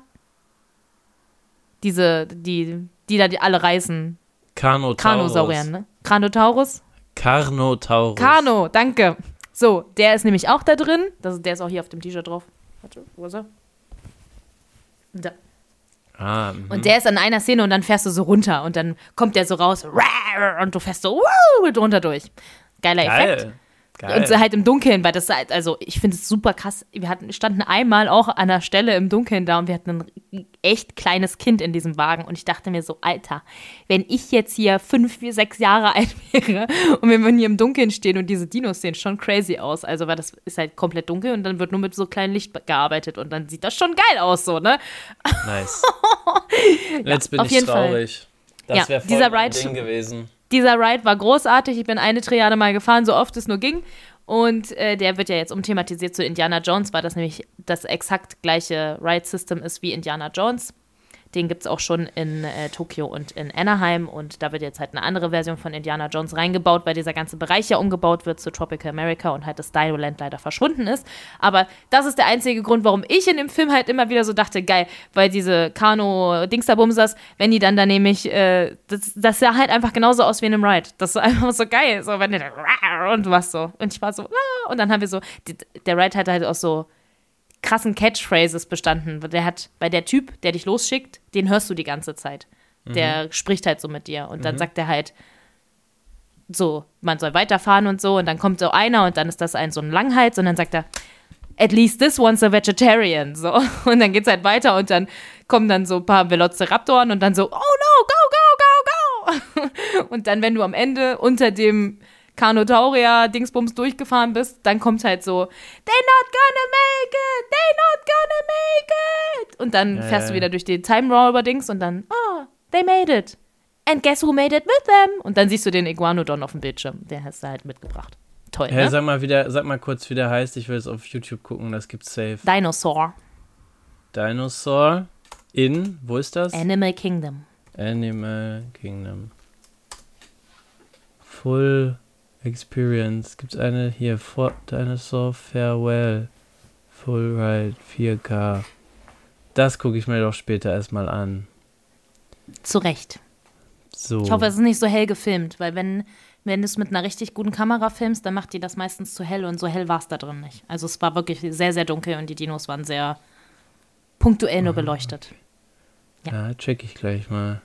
Speaker 2: Diese, die, die da die alle reißen.
Speaker 1: Carnotaurus.
Speaker 2: Kranosaurier, ne? Kranotaurus?
Speaker 1: Carnotaurus.
Speaker 2: Kano, danke. So, der ist nämlich auch da drin. Das, der ist auch hier auf dem T-Shirt drauf. Warte, wo ist er? Da.
Speaker 1: Ah, mhm.
Speaker 2: Und der ist an einer Szene und dann fährst du so runter und dann kommt der so raus und du fährst so wuh, drunter durch. Geiler Effekt.
Speaker 1: Geil. Geil.
Speaker 2: Und so halt im Dunkeln, weil das halt, also ich finde es super krass. Wir hatten, standen einmal auch an der Stelle im Dunkeln da und wir hatten ein echt kleines Kind in diesem Wagen und ich dachte mir so, Alter, wenn ich jetzt hier fünf, vier, sechs Jahre alt wäre und wir würden hier im Dunkeln stehen und diese Dinos sehen schon crazy aus, also weil das ist halt komplett dunkel und dann wird nur mit so kleinem Licht gearbeitet und dann sieht das schon geil aus, so, ne?
Speaker 1: Nice. Jetzt bin
Speaker 2: auf
Speaker 1: ich
Speaker 2: jeden
Speaker 1: traurig. Das
Speaker 2: Ja,
Speaker 1: wäre voll
Speaker 2: dieser
Speaker 1: mein
Speaker 2: Ride-
Speaker 1: Ding gewesen.
Speaker 2: Dieser Ride war großartig. Ich bin eine Triade mal gefahren, so oft es nur ging. Und äh, der wird ja jetzt umthematisiert zu Indiana Jones, weil das nämlich das exakt gleiche Ride-System ist wie Indiana Jones. Den gibt es auch schon in äh, Tokio und in Anaheim. Und da wird jetzt halt eine andere Version von Indiana Jones reingebaut, weil dieser ganze Bereich ja umgebaut wird zu Tropical America und halt das Dino-Land leider verschwunden ist. Aber das ist der einzige Grund, warum ich in dem Film halt immer wieder so dachte, geil, weil diese Kano-Dingsterbumsers, wenn die dann da nämlich, äh, das, das sah halt einfach genauso aus wie in einem Ride. Das ist einfach so geil, so wenn die da und was so. Und ich war so, ah, und dann haben wir so, die, der Ride hat halt auch so krassen Catchphrases bestanden. Der hat, weil der Typ, der dich losschickt, den hörst du die ganze Zeit. Der mhm. spricht halt so mit dir. Und dann mhm. sagt er halt so, man soll weiterfahren und so. Und dann kommt so einer und dann ist das ein so ein Langhals und dann sagt er, at least this one's a vegetarian. So. Und dann geht's halt weiter und dann kommen dann so ein paar Velociraptoren und dann so, oh no, go, go, go, go. Und dann, wenn du am Ende unter dem Carnotaurier-Dingsbums durchgefahren bist, dann kommt halt so, they're not gonna make it, they're not gonna make it. Und dann
Speaker 1: ja,
Speaker 2: fährst
Speaker 1: ja.
Speaker 2: du wieder durch die Time Rover-Dings und dann, oh, they made it. And guess who made it with them? Und dann siehst du den Iguanodon auf dem Bildschirm. Der hast du halt mitgebracht. Toll,
Speaker 1: Hey,
Speaker 2: ne?
Speaker 1: sag mal wieder, sag mal kurz, wie der heißt. Ich will es auf YouTube gucken, das gibt's safe.
Speaker 2: Dinosaur.
Speaker 1: Dinosaur in, wo ist das?
Speaker 2: Animal Kingdom.
Speaker 1: Animal Kingdom. Full Experience. Gibt's eine hier? For Dinosaur Farewell. Full Ride vier K. Das gucke ich mir doch später erstmal an.
Speaker 2: Zu Recht.
Speaker 1: So.
Speaker 2: Ich hoffe, es ist nicht so hell gefilmt, weil wenn, wenn du es mit einer richtig guten Kamera filmst, dann macht die das meistens zu hell und so hell war es da drin nicht. Also es war wirklich sehr, sehr dunkel und die Dinos waren sehr punktuell nur beleuchtet.
Speaker 1: Ja, ja check ich gleich mal.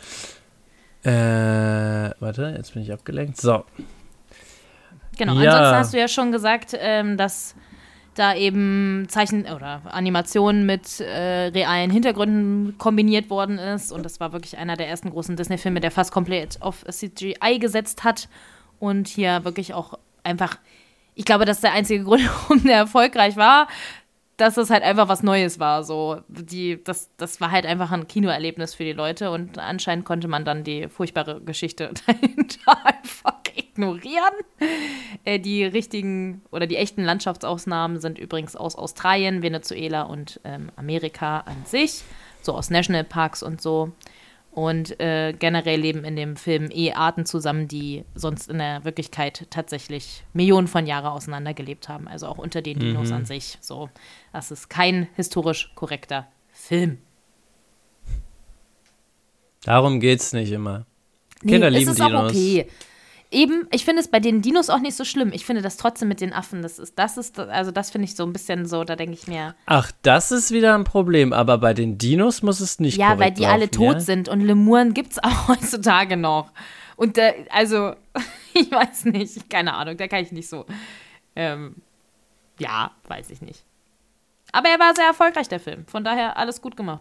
Speaker 1: Äh, warte, jetzt bin ich abgelenkt. So.
Speaker 2: Genau,
Speaker 1: ja.
Speaker 2: Ansonsten hast du ja schon gesagt, ähm, dass da eben Zeichen- oder Animationen mit äh, realen Hintergründen kombiniert worden ist. Und das war wirklich einer der ersten großen Disney-Filme, der fast komplett auf C G I gesetzt hat. Und hier wirklich auch einfach, ich glaube, das ist der einzige Grund, warum der erfolgreich war, dass es halt einfach was Neues war. So, die, das, das war halt einfach ein Kinoerlebnis für die Leute. Und anscheinend konnte man dann die furchtbare Geschichte dahinter einfach ignorieren. Äh, die richtigen oder die echten Landschaftsaufnahmen sind übrigens aus Australien, Venezuela und ähm, Amerika an sich. So aus Nationalparks und so. Und äh, generell leben in dem Film eh Arten zusammen, die sonst in der Wirklichkeit tatsächlich Millionen von Jahren auseinander gelebt haben. Also auch unter den Dinos
Speaker 1: Mhm.
Speaker 2: an sich. So, das ist kein historisch korrekter Film.
Speaker 1: Darum geht's nicht immer.
Speaker 2: Nee,
Speaker 1: Kinder
Speaker 2: es
Speaker 1: lieben
Speaker 2: ist auch
Speaker 1: Dinos.
Speaker 2: okay. Eben, ich finde es bei den Dinos auch nicht so schlimm. Ich finde das trotzdem mit den Affen, das ist, das ist, also das finde ich so ein bisschen so, da denke ich mir.
Speaker 1: Ach, das ist wieder ein Problem, aber bei den Dinos muss es nicht
Speaker 2: Ja,
Speaker 1: korrekt
Speaker 2: weil die
Speaker 1: laufen,
Speaker 2: alle tot
Speaker 1: ja?
Speaker 2: sind und Lemuren gibt es auch heutzutage noch. Und äh, also, ich weiß nicht, keine Ahnung, da kann ich nicht so. Ähm, ja, weiß ich nicht. Aber er war sehr erfolgreich, der Film. Von daher alles gut gemacht.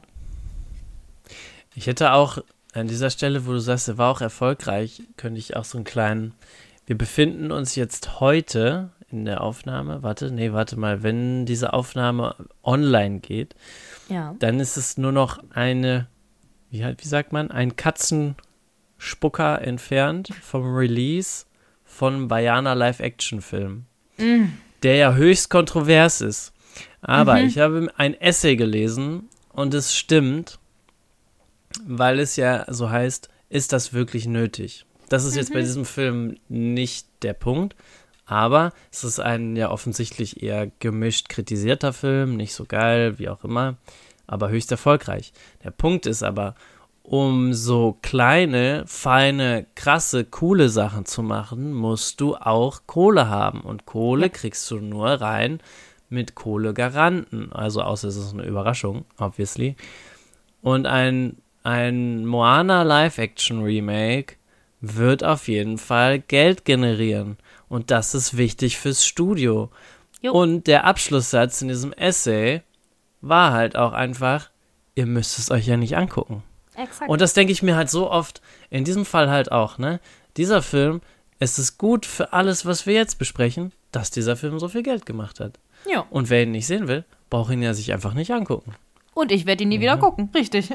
Speaker 1: Ich hätte auch an dieser Stelle, wo du sagst, er war auch erfolgreich, könnte ich auch so einen kleinen. Wir befinden uns jetzt heute in der Aufnahme. Warte, nee, warte mal. Wenn diese Aufnahme online geht,
Speaker 2: Ja.
Speaker 1: dann ist es nur noch eine, wie, wie sagt man, ein Katzenspucker entfernt vom Release von Vaiana Live-Action-Film,
Speaker 2: Mm.
Speaker 1: der ja höchst kontrovers ist. Aber
Speaker 2: Mhm.
Speaker 1: ich habe ein Essay gelesen und es stimmt, weil es ja so heißt, ist das wirklich nötig? Das ist jetzt bei diesem Film nicht der Punkt, aber es ist ein ja offensichtlich eher gemischt kritisierter Film, nicht so geil, wie auch immer, aber höchst erfolgreich. Der Punkt ist aber, um so kleine, feine, krasse, coole Sachen zu machen, musst du auch Kohle haben. Und Kohle
Speaker 2: Ja. kriegst
Speaker 1: kriegst du nur rein mit Kohlegaranten. Also außer es ist eine Überraschung, obviously. Und ein, ein Moana Live-Action-Remake wird auf jeden Fall Geld generieren. Und das ist wichtig fürs Studio.
Speaker 2: Jo.
Speaker 1: Und der Abschlusssatz in diesem Essay war halt auch einfach, ihr müsst es euch ja nicht angucken.
Speaker 2: Exakt.
Speaker 1: Und das denke ich mir halt so oft, in diesem Fall halt auch, ne? Dieser Film, es ist gut für alles, was wir jetzt besprechen, dass dieser Film so viel Geld gemacht hat.
Speaker 2: Ja.
Speaker 1: Und wer ihn nicht sehen will, braucht ihn ja sich einfach nicht angucken.
Speaker 2: Und ich werde ihn nie wieder gucken, richtig.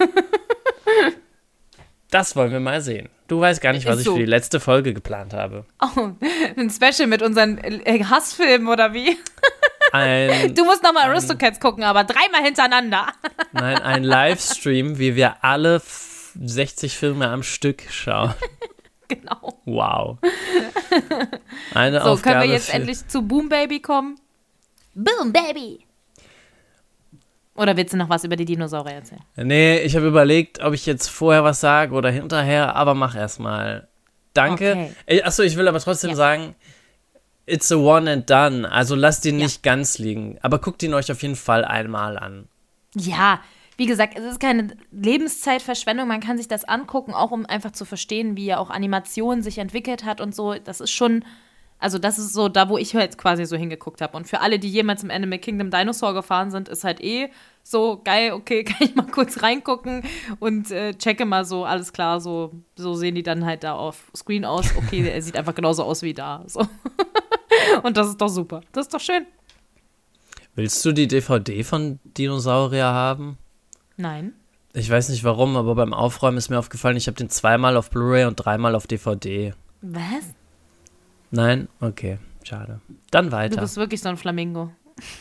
Speaker 1: Das wollen wir mal sehen. Du weißt gar nicht, was
Speaker 2: Ist
Speaker 1: ich
Speaker 2: so.
Speaker 1: für die letzte Folge geplant habe.
Speaker 2: Oh, ein Special mit unseren äh, Hassfilmen oder wie?
Speaker 1: Ein,
Speaker 2: Du musst nochmal Aristocats gucken, aber dreimal hintereinander.
Speaker 1: nein, ein Livestream, wie wir alle f- sechzig Filme am Stück schauen.
Speaker 2: Genau.
Speaker 1: Wow. Eine
Speaker 2: So,
Speaker 1: Aufgabe
Speaker 2: können wir jetzt
Speaker 1: für,
Speaker 2: endlich zu Boom Baby kommen? Boom Baby! Oder willst du noch was über die Dinosaurier erzählen?
Speaker 1: Nee, ich habe überlegt, ob ich jetzt vorher was sage oder hinterher, aber mach erst mal. Danke.
Speaker 2: Okay.
Speaker 1: Ey, Achso, ich will aber trotzdem
Speaker 2: Ja.
Speaker 1: sagen, it's a one and done. Also lasst ihn
Speaker 2: Ja.
Speaker 1: nicht ganz liegen. Aber guckt ihn euch auf jeden Fall einmal an.
Speaker 2: Ja, wie gesagt, es ist keine Lebenszeitverschwendung. Man kann sich das angucken, auch um einfach zu verstehen, wie ja auch Animation sich entwickelt hat und so. Das ist schon, also das ist so da, wo ich jetzt quasi so hingeguckt habe. Und für alle, die jemals im Animal Kingdom Dinosaur gefahren sind, ist halt eh so geil, okay, kann ich mal kurz reingucken und äh, checke mal so, alles klar, so, so sehen die dann halt da auf Screen aus. Okay, er sieht einfach genauso aus wie da. So. Und das ist doch super. Das ist doch schön.
Speaker 1: Willst du die D V D von Dinosaurier haben?
Speaker 2: Nein.
Speaker 1: Ich weiß nicht warum, aber beim Aufräumen ist mir aufgefallen, ich habe den zweimal auf Blu-ray und dreimal auf D V D.
Speaker 2: Was?
Speaker 1: Nein? Okay, schade. Dann
Speaker 2: Du
Speaker 1: weiter.
Speaker 2: bist wirklich so ein Flamingo.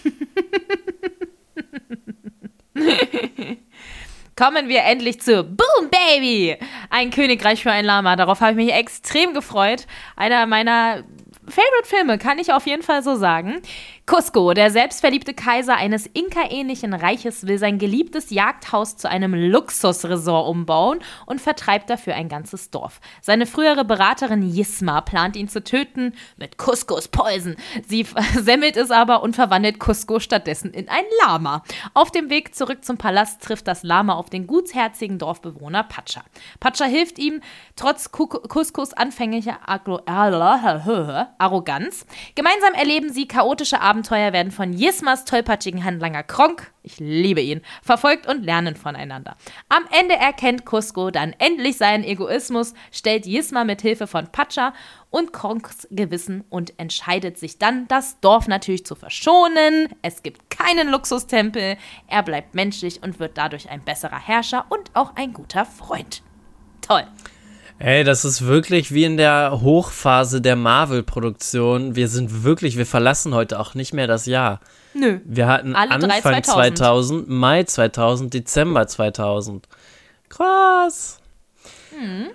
Speaker 2: Kommen wir endlich zu Boom Baby! Ein Königreich für ein Lama. Darauf habe ich mich extrem gefreut. Einer meiner Favorite-Filme, kann ich auf jeden Fall so sagen. Cusco, der selbstverliebte Kaiser eines Inka-ähnlichen Reiches, will sein geliebtes Jagdhaus zu einem Luxusresort umbauen und vertreibt dafür ein ganzes Dorf. Seine frühere Beraterin Yisma plant ihn zu töten mit Cuscos Poison. Sie semmelt es aber und verwandelt Cusco stattdessen in ein Lama. Auf dem Weg zurück zum Palast trifft das Lama auf den gutsherzigen Dorfbewohner Pacha. Pacha hilft ihm, trotz Cuscos anfänglicher Arroganz. Gemeinsam erleben sie chaotische Abenteuer, werden von Yismas tollpatschigen Handlanger Kronk, ich liebe ihn, verfolgt und lernen voneinander. Am Ende erkennt Cusco dann endlich seinen Egoismus, stellt Yisma mit Hilfe von Pacha und Kronks Gewissen und entscheidet sich dann, das Dorf natürlich zu verschonen. Es gibt keinen Luxustempel, er bleibt menschlich und wird dadurch ein besserer Herrscher und auch ein guter Freund. Toll.
Speaker 1: Ey, das ist wirklich wie in der Hochphase der Marvel-Produktion. Wir sind wirklich, wir verlassen heute auch nicht mehr das Jahr.
Speaker 2: Nö.
Speaker 1: Wir hatten
Speaker 2: Alle drei
Speaker 1: Anfang
Speaker 2: zweitausend.
Speaker 1: zweitausend, Mai zweitausend, Dezember zweitausend. Krass.
Speaker 2: Mhm.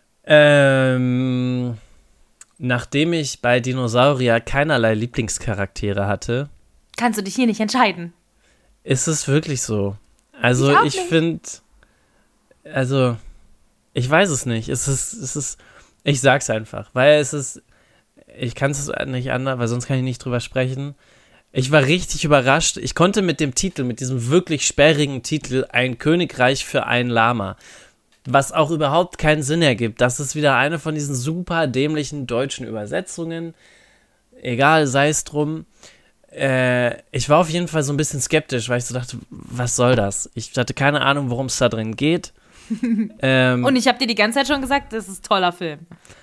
Speaker 1: Ähm, nachdem ich bei Dinosaurier keinerlei Lieblingscharaktere hatte,
Speaker 2: Kannst du dich hier nicht entscheiden?
Speaker 1: ist es wirklich so. Also
Speaker 2: Ich auch
Speaker 1: ich
Speaker 2: nicht.
Speaker 1: finde, also ich weiß es nicht. Es ist, es ist, ich sag's einfach, weil es ist, ich kann es nicht anders, weil sonst kann ich nicht drüber sprechen. Ich war richtig überrascht. Ich konnte mit dem Titel, mit diesem wirklich sperrigen Titel, ein Königreich für ein Lama, was auch überhaupt keinen Sinn ergibt. Das ist wieder eine von diesen super dämlichen deutschen Übersetzungen. Egal, sei es drum. Äh, ich war auf jeden Fall so ein bisschen skeptisch, weil ich so dachte, was soll das? Ich hatte keine Ahnung, worum es da drin geht. ähm,
Speaker 2: Und ich habe dir die ganze Zeit schon gesagt, das ist ein toller Film.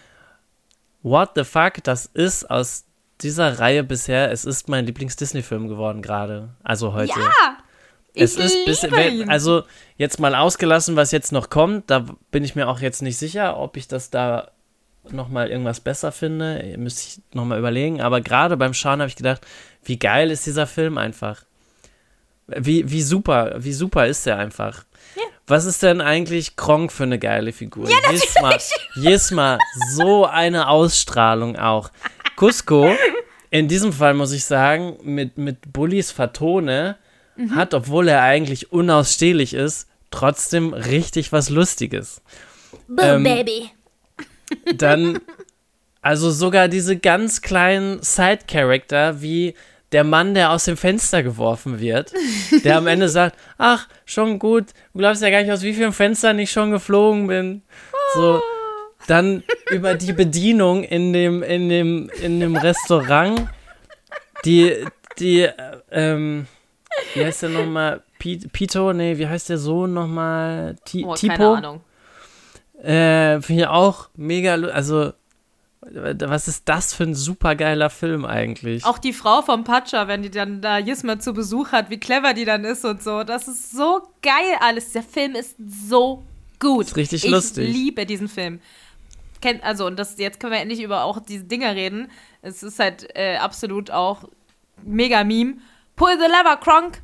Speaker 1: What the fuck? Das ist aus dieser Reihe bisher, es ist mein Lieblings-Disney-Film geworden gerade. Also heute.
Speaker 2: Ja,
Speaker 1: Es
Speaker 2: ich
Speaker 1: ist bis,
Speaker 2: liebe
Speaker 1: wenn-
Speaker 2: ihn.
Speaker 1: also jetzt mal ausgelassen, was jetzt noch kommt, da bin ich mir auch jetzt nicht sicher, ob ich das da nochmal irgendwas besser finde. Müsste ich nochmal überlegen. Aber gerade beim Schauen habe ich gedacht, wie geil ist dieser Film einfach. Wie, wie super, wie super ist der einfach.
Speaker 2: Ja.
Speaker 1: Was ist denn eigentlich Kronk für eine geile Figur? Ja, Yisma, Yisma, so eine Ausstrahlung auch. Cusco, in diesem Fall muss ich sagen, mit, mit Bullis Fatone, hat, obwohl er eigentlich unausstehlich ist, trotzdem richtig was Lustiges.
Speaker 2: Boo,
Speaker 1: ähm,
Speaker 2: Baby.
Speaker 1: Dann, also sogar diese ganz kleinen Side-Character, wie der Mann, der aus dem Fenster geworfen wird, der am Ende sagt, ach, schon gut, du glaubst ja gar nicht, aus wie vielen Fenstern ich schon geflogen bin. So, dann über die Bedienung in dem, in dem, in dem Restaurant, die, die, äh, ähm, wie heißt der nochmal? Pi- Pito? Nee, wie heißt der Sohn nochmal? Ti-
Speaker 2: Oh,
Speaker 1: Tipo?
Speaker 2: keine Ahnung.
Speaker 1: Äh, finde ich auch mega, lu- also, was ist das für ein supergeiler Film eigentlich?
Speaker 2: Auch die Frau vom Pacha, wenn die dann da Yisma zu Besuch hat, wie clever die dann ist und so. Das ist so geil alles. Der Film ist so gut.
Speaker 1: Ist richtig
Speaker 2: ich
Speaker 1: lustig.
Speaker 2: Ich liebe diesen Film. Kennt, also, und das, jetzt können wir endlich über auch diese Dinger reden. Es ist halt äh, absolut auch mega Meme. Pull the lever, Kronk.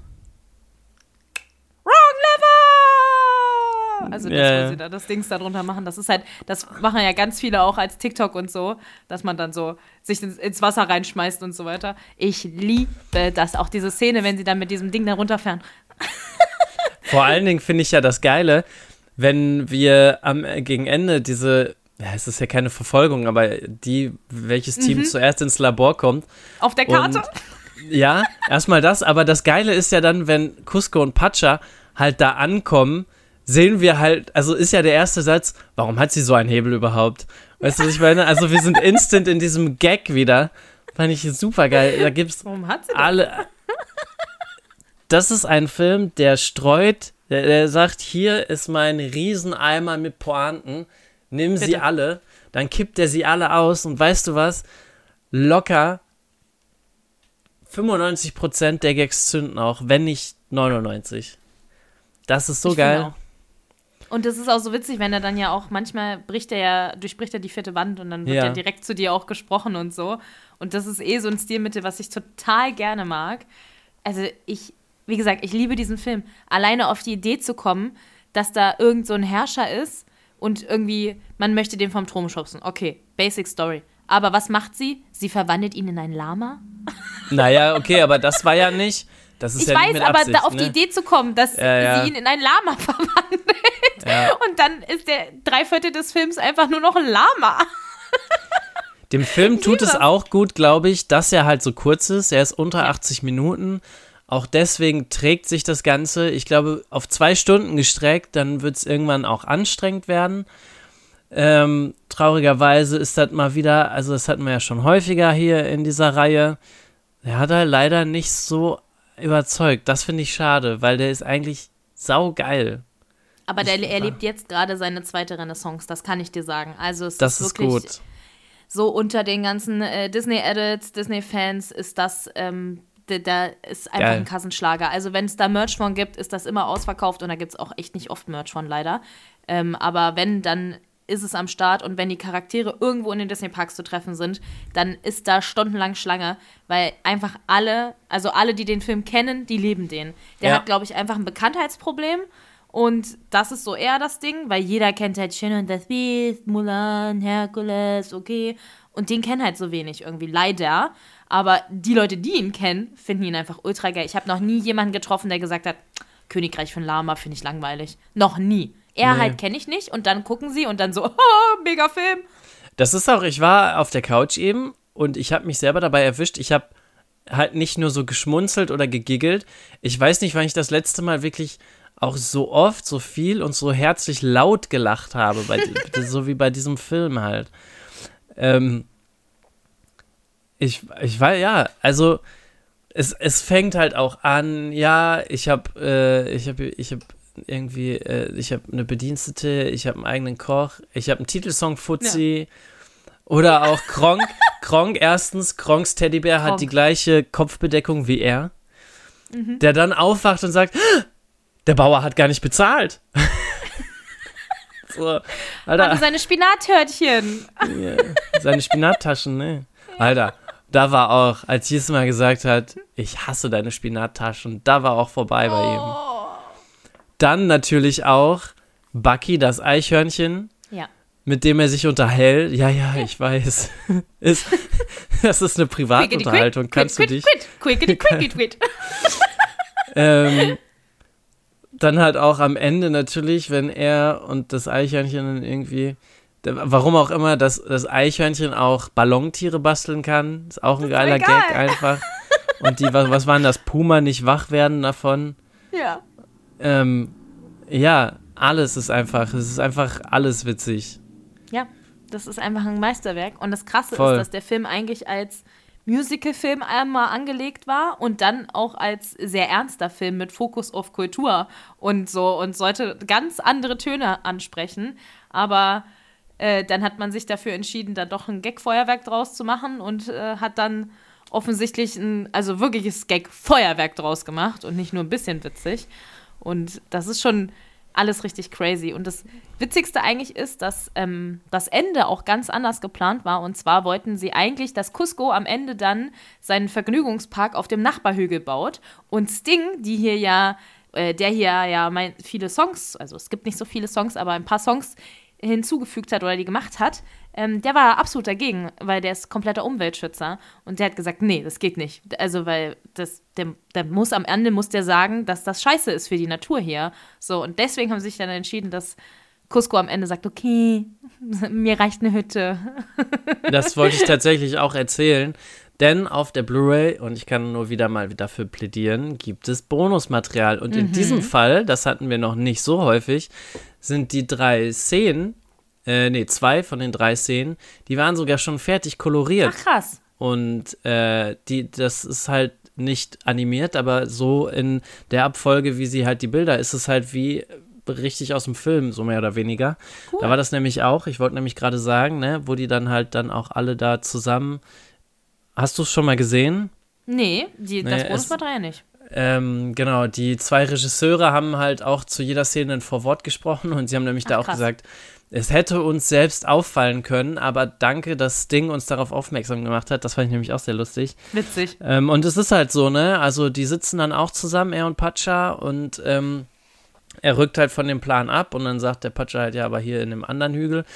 Speaker 2: Wrong lever! Also das,
Speaker 1: Ja.
Speaker 2: wo sie da das Dings da drunter machen, das ist halt, das machen ja ganz viele auch als TikTok und so, dass man dann so sich ins, ins Wasser reinschmeißt und so weiter. Ich liebe das, auch diese Szene, wenn sie dann mit diesem Ding da runterfahren.
Speaker 1: Vor allen Dingen finde ich ja das Geile, wenn wir am äh, gegen Ende diese, ja, es ist ja keine Verfolgung, aber die, welches Team
Speaker 2: Mhm.
Speaker 1: zuerst ins Labor kommt.
Speaker 2: Auf der Karte.
Speaker 1: Und, ja, erstmal das, aber das Geile ist ja dann, wenn Cusco und Pacha halt da ankommen, sehen wir halt, also ist ja der erste Satz, warum hat sie so einen Hebel überhaupt? Weißt du, was ich meine? Also wir sind instant in diesem Gag wieder. Fand ich super geil. Da gibt's
Speaker 2: Warum hat sie das?
Speaker 1: alle. Das ist ein Film, der streut, der, der sagt, hier ist mein Rieseneimer mit Pointen, nimm sie
Speaker 2: Bitte.
Speaker 1: alle, dann kippt er sie alle aus und weißt du was? Locker fünfundneunzig Prozent der Gags zünden auch, wenn nicht neunundneunzig. Das ist so
Speaker 2: Ich finde
Speaker 1: geil.
Speaker 2: auch. Und das ist auch so witzig, wenn er dann ja auch, manchmal bricht er ja, durchbricht er die vierte Wand und dann wird
Speaker 1: Ja.
Speaker 2: ja direkt zu dir auch gesprochen und so. Und das ist eh so ein Stilmittel, was ich total gerne mag. Also ich, wie gesagt, ich liebe diesen Film. Alleine auf die Idee zu kommen, dass da irgend so ein Herrscher ist und irgendwie, man möchte den vom Thron schubsen. Okay, Basic Story. Aber was macht sie? Sie verwandelt ihn in ein Lama
Speaker 1: Naja, okay, aber das war ja nicht, das ist
Speaker 2: Ich
Speaker 1: ja nicht
Speaker 2: weiß,
Speaker 1: mit
Speaker 2: aber
Speaker 1: Absicht,
Speaker 2: da auf
Speaker 1: ne?
Speaker 2: die Idee zu kommen, dass
Speaker 1: Ja, ja.
Speaker 2: sie ihn in ein Lama verwandelt.
Speaker 1: Ja.
Speaker 2: Und dann ist der Dreiviertel des Films einfach nur noch ein Lama.
Speaker 1: Dem Film tut
Speaker 2: liebe
Speaker 1: es
Speaker 2: das.
Speaker 1: auch gut, glaube ich, dass er halt so kurz ist. Er ist unter achtzig Minuten. Auch deswegen trägt sich das Ganze, ich glaube, auf zwei Stunden gestreckt, dann wird es irgendwann auch anstrengend werden. Ähm, traurigerweise ist das mal wieder, also das hatten wir ja schon häufiger hier in dieser Reihe, der hat halt leider nicht so überzeugt. Das finde ich schade, weil der ist eigentlich saugeil.
Speaker 2: Aber der
Speaker 1: Ich-
Speaker 2: erlebt jetzt gerade seine zweite Renaissance, das kann ich dir sagen. Also es
Speaker 1: Das
Speaker 2: ist
Speaker 1: ist
Speaker 2: wirklich
Speaker 1: gut.
Speaker 2: so unter den ganzen äh, Disney-Edits, Disney-Fans ist das, ähm, da, da ist einfach
Speaker 1: Geil.
Speaker 2: ein Kassenschlager. Also wenn es da Merch von gibt, ist das immer ausverkauft und da gibt es auch echt nicht oft Merch von, leider. Ähm, aber wenn, dann ist es am Start und wenn die Charaktere irgendwo in den Disney-Parks zu treffen sind, dann ist da stundenlang Schlange, weil einfach alle, also alle, die den Film kennen, die lieben den. Der
Speaker 1: Ja.
Speaker 2: hat, glaube ich, einfach ein Bekanntheitsproblem. Und das ist so eher das Ding, weil jeder kennt halt Schön und das Biest, Mulan, Herkules, okay. Und den kennen halt so wenig irgendwie, leider. Aber die Leute, die ihn kennen, finden ihn einfach ultra geil. Ich habe noch nie jemanden getroffen, der gesagt hat, Königreich von Lama finde ich langweilig. Noch nie. Er
Speaker 1: Nee.
Speaker 2: halt kenne ich nicht und dann gucken sie und dann so, oh, mega Film.
Speaker 1: Das ist auch, ich war auf der Couch eben und ich habe mich selber dabei erwischt. Ich habe halt nicht nur so geschmunzelt oder gegiggelt. Ich weiß nicht, wann ich das letzte Mal wirklich auch so oft, so viel und so herzlich laut gelacht habe, bei, di- so wie bei diesem Film halt. Ähm, ich, ich war, ja, also es, es fängt halt auch an, ja, ich habe äh, ich habe ich habe irgendwie, äh, ich habe eine Bedienstete, ich habe einen eigenen Koch, ich habe einen Titelsong Fuzzi oder auch Kronk. Kronk erstens, Kronks Teddybär hat
Speaker 2: Kronk.
Speaker 1: die gleiche Kopfbedeckung wie er, der dann aufwacht und sagt, der Bauer hat gar nicht bezahlt. So, Alter,
Speaker 2: Also seine Spinattörtchen.
Speaker 1: ja, seine Spinattaschen, ne? Alter, da war auch, als Jesus mal gesagt hat, ich hasse deine Spinattaschen, da war auch vorbei bei ihm.
Speaker 2: Oh.
Speaker 1: Dann natürlich auch Bucky, das Eichhörnchen,
Speaker 2: Ja.
Speaker 1: mit dem er sich unterhält. Ja, ja, ich weiß. ist, das ist eine Privatunterhaltung, kannst du dich.
Speaker 2: Quit, quickity, quickity, quit.
Speaker 1: Ähm, dann halt auch am Ende natürlich, wenn er und das Eichhörnchen dann irgendwie, der, warum auch immer, dass das Eichhörnchen auch Ballontiere basteln kann, ist auch ein geiler
Speaker 2: geil.
Speaker 1: Gag einfach. Und die, was, was waren das, Puma nicht wach werden davon?
Speaker 2: Ja.
Speaker 1: Ähm, ja, alles ist einfach, es ist einfach alles witzig.
Speaker 2: Ja, das ist einfach ein Meisterwerk. Und das Krasse
Speaker 1: Voll.
Speaker 2: ist, dass der Film eigentlich als Musical-Film einmal angelegt war und dann auch als sehr ernster Film mit Fokus auf Kultur und so und sollte ganz andere Töne ansprechen. Aber äh, dann hat man sich dafür entschieden, da doch ein Gag-Feuerwerk draus zu machen und äh, hat dann offensichtlich ein, also wirkliches Gag-Feuerwerk draus gemacht und nicht nur ein bisschen witzig. Und das ist schon alles richtig crazy. Und das Witzigste eigentlich ist, dass ähm, das Ende auch ganz anders geplant war. Und zwar wollten sie eigentlich, dass Cusco am Ende dann seinen Vergnügungspark auf dem Nachbarhügel baut. Und Sting, die hier ja, äh, der hier ja mein, viele Songs, also es gibt nicht so viele Songs, aber ein paar Songs hinzugefügt hat oder die gemacht hat, ähm, der war absolut dagegen, weil der ist kompletter Umweltschützer und der hat gesagt, nee, das geht nicht. Also, weil das, der, der muss am Ende, muss der sagen, dass das scheiße ist für die Natur hier. So, und deswegen haben sie sich dann entschieden, dass Cusco am Ende sagt, okay, mir reicht eine Hütte.
Speaker 1: Das wollte ich tatsächlich auch erzählen, denn auf der Blu-ray, und ich kann nur wieder mal dafür plädieren, gibt es Bonusmaterial. Und in diesem Fall, das hatten wir noch nicht so häufig, sind die drei Szenen, äh, nee, zwei von den drei Szenen, die waren sogar schon fertig koloriert.
Speaker 2: Ach, krass.
Speaker 1: Und äh, die, das ist halt nicht animiert, aber so in der Abfolge, wie sie halt die Bilder, ist es halt wie richtig aus dem Film, so mehr oder weniger.
Speaker 2: Cool.
Speaker 1: Da war das nämlich auch, ich wollte nämlich gerade sagen, ne, wo die dann halt dann auch alle da zusammen. Hast du es schon mal gesehen?
Speaker 2: Nee, die, das
Speaker 1: Nee,
Speaker 2: Bonusmaterial nicht.
Speaker 1: Ähm, genau, die zwei Regisseure haben halt auch zu jeder Szene ein Vorwort gesprochen und sie haben nämlich da
Speaker 2: Ach,
Speaker 1: auch
Speaker 2: krass.
Speaker 1: gesagt, es hätte uns selbst auffallen können, aber danke, dass Sting uns darauf aufmerksam gemacht hat. Das fand ich nämlich auch sehr lustig.
Speaker 2: Witzig.
Speaker 1: Ähm, und es ist halt so, ne, also die sitzen dann auch zusammen, er und Pacha, und ähm, er rückt halt von dem Plan ab und dann sagt der Pacha halt, ja, aber hier in dem anderen Hügel.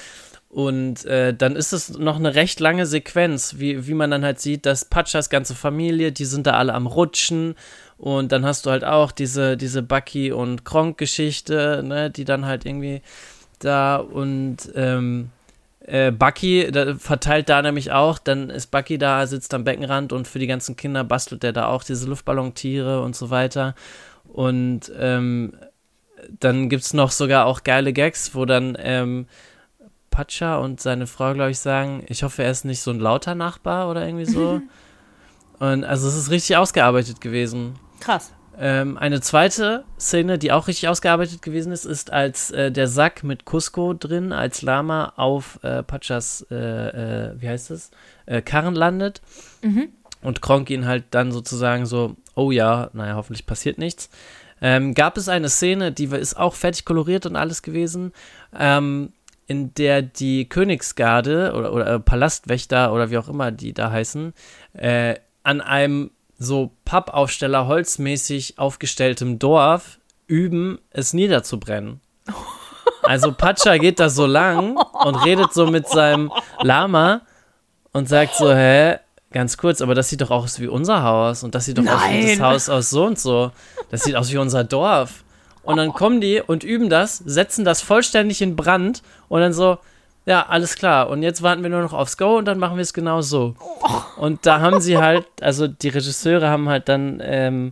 Speaker 1: Und äh, dann ist es noch eine recht lange Sequenz, wie, wie man dann halt sieht, dass Patschas ganze Familie, die sind da alle am Rutschen. Und dann hast du halt auch diese, diese Bucky- und Kronk-Geschichte, ne, die dann halt irgendwie da und ähm, äh, Bucky da, verteilt da nämlich auch, dann ist Bucky da, sitzt am Beckenrand und für die ganzen Kinder bastelt der da auch diese Luftballontiere und so weiter. Und ähm, dann gibt es noch sogar auch geile Gags, wo dann ähm, Patscha und seine Frau, glaube ich, sagen, ich hoffe, er ist nicht so ein lauter Nachbar oder irgendwie so. Und also es ist richtig ausgearbeitet gewesen.
Speaker 2: Krass.
Speaker 1: Ähm, eine zweite Szene, die auch richtig ausgearbeitet gewesen ist, ist, als äh, der Sack mit Cusco drin als Lama auf äh, Patschas, äh, äh, wie heißt es, äh, Karren landet.
Speaker 2: Mhm.
Speaker 1: Und Kronk ihn halt dann sozusagen so, oh ja, naja, hoffentlich passiert nichts. Ähm, gab es eine Szene, die ist auch fertig koloriert und alles gewesen, ähm, in der die Königsgarde oder, oder äh, Palastwächter oder wie auch immer die da heißen, äh, an einem so Pappaufsteller holzmäßig aufgestelltem Dorf üben, es niederzubrennen. Also Patscha geht da so lang und redet so mit seinem Lama und sagt so, hä, ganz kurz, aber das sieht doch aus wie unser Haus und das sieht doch
Speaker 2: Nein.
Speaker 1: aus wie das Haus aus so und so. Das sieht aus wie unser Dorf. Und dann kommen die und üben das, setzen das vollständig in Brand und dann so, ja, alles klar. Und jetzt warten wir nur noch aufs Go und dann machen wir es genau so. Und da haben sie halt, also die Regisseure haben halt dann ähm,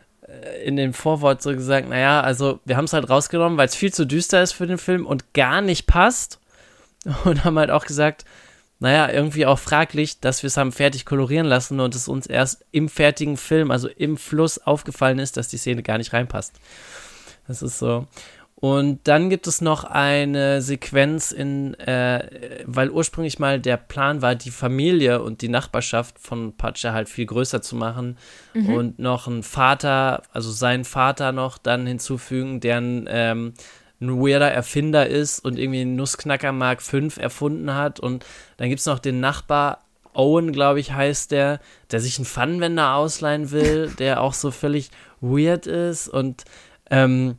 Speaker 1: in dem Vorwort so gesagt, naja, also wir haben es halt rausgenommen, weil es viel zu düster ist für den Film und gar nicht passt. Und haben halt auch gesagt, naja, irgendwie auch fraglich, dass wir es haben fertig kolorieren lassen und es uns erst im fertigen Film, also im Fluss aufgefallen ist, dass die Szene gar nicht reinpasst. Das ist so. Und dann gibt es noch eine Sequenz in, äh, weil ursprünglich mal der Plan war, die Familie und die Nachbarschaft von Patscha halt viel größer zu machen mhm. und noch einen Vater, also seinen Vater noch dann hinzufügen, der ein, ähm, ein weirder Erfinder ist und irgendwie einen Nussknacker Mark fünf erfunden hat. Und dann gibt es noch den Nachbar, Owen, glaube ich, heißt der, der sich einen Pfannenwender ausleihen will, der auch so völlig weird ist und ähm,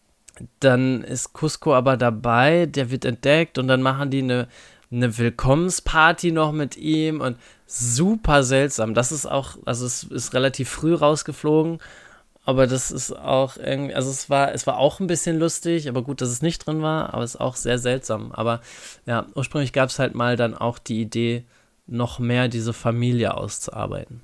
Speaker 1: dann ist Cusco aber dabei, der wird entdeckt und dann machen die eine, eine Willkommensparty noch mit ihm und super seltsam. Das ist auch, also es ist relativ früh rausgeflogen, aber das ist auch irgendwie, also es war, es war auch ein bisschen lustig, aber gut, dass es nicht drin war, aber es ist auch sehr seltsam. Aber ja, ursprünglich gab es halt mal dann auch die Idee, noch mehr diese Familie auszuarbeiten.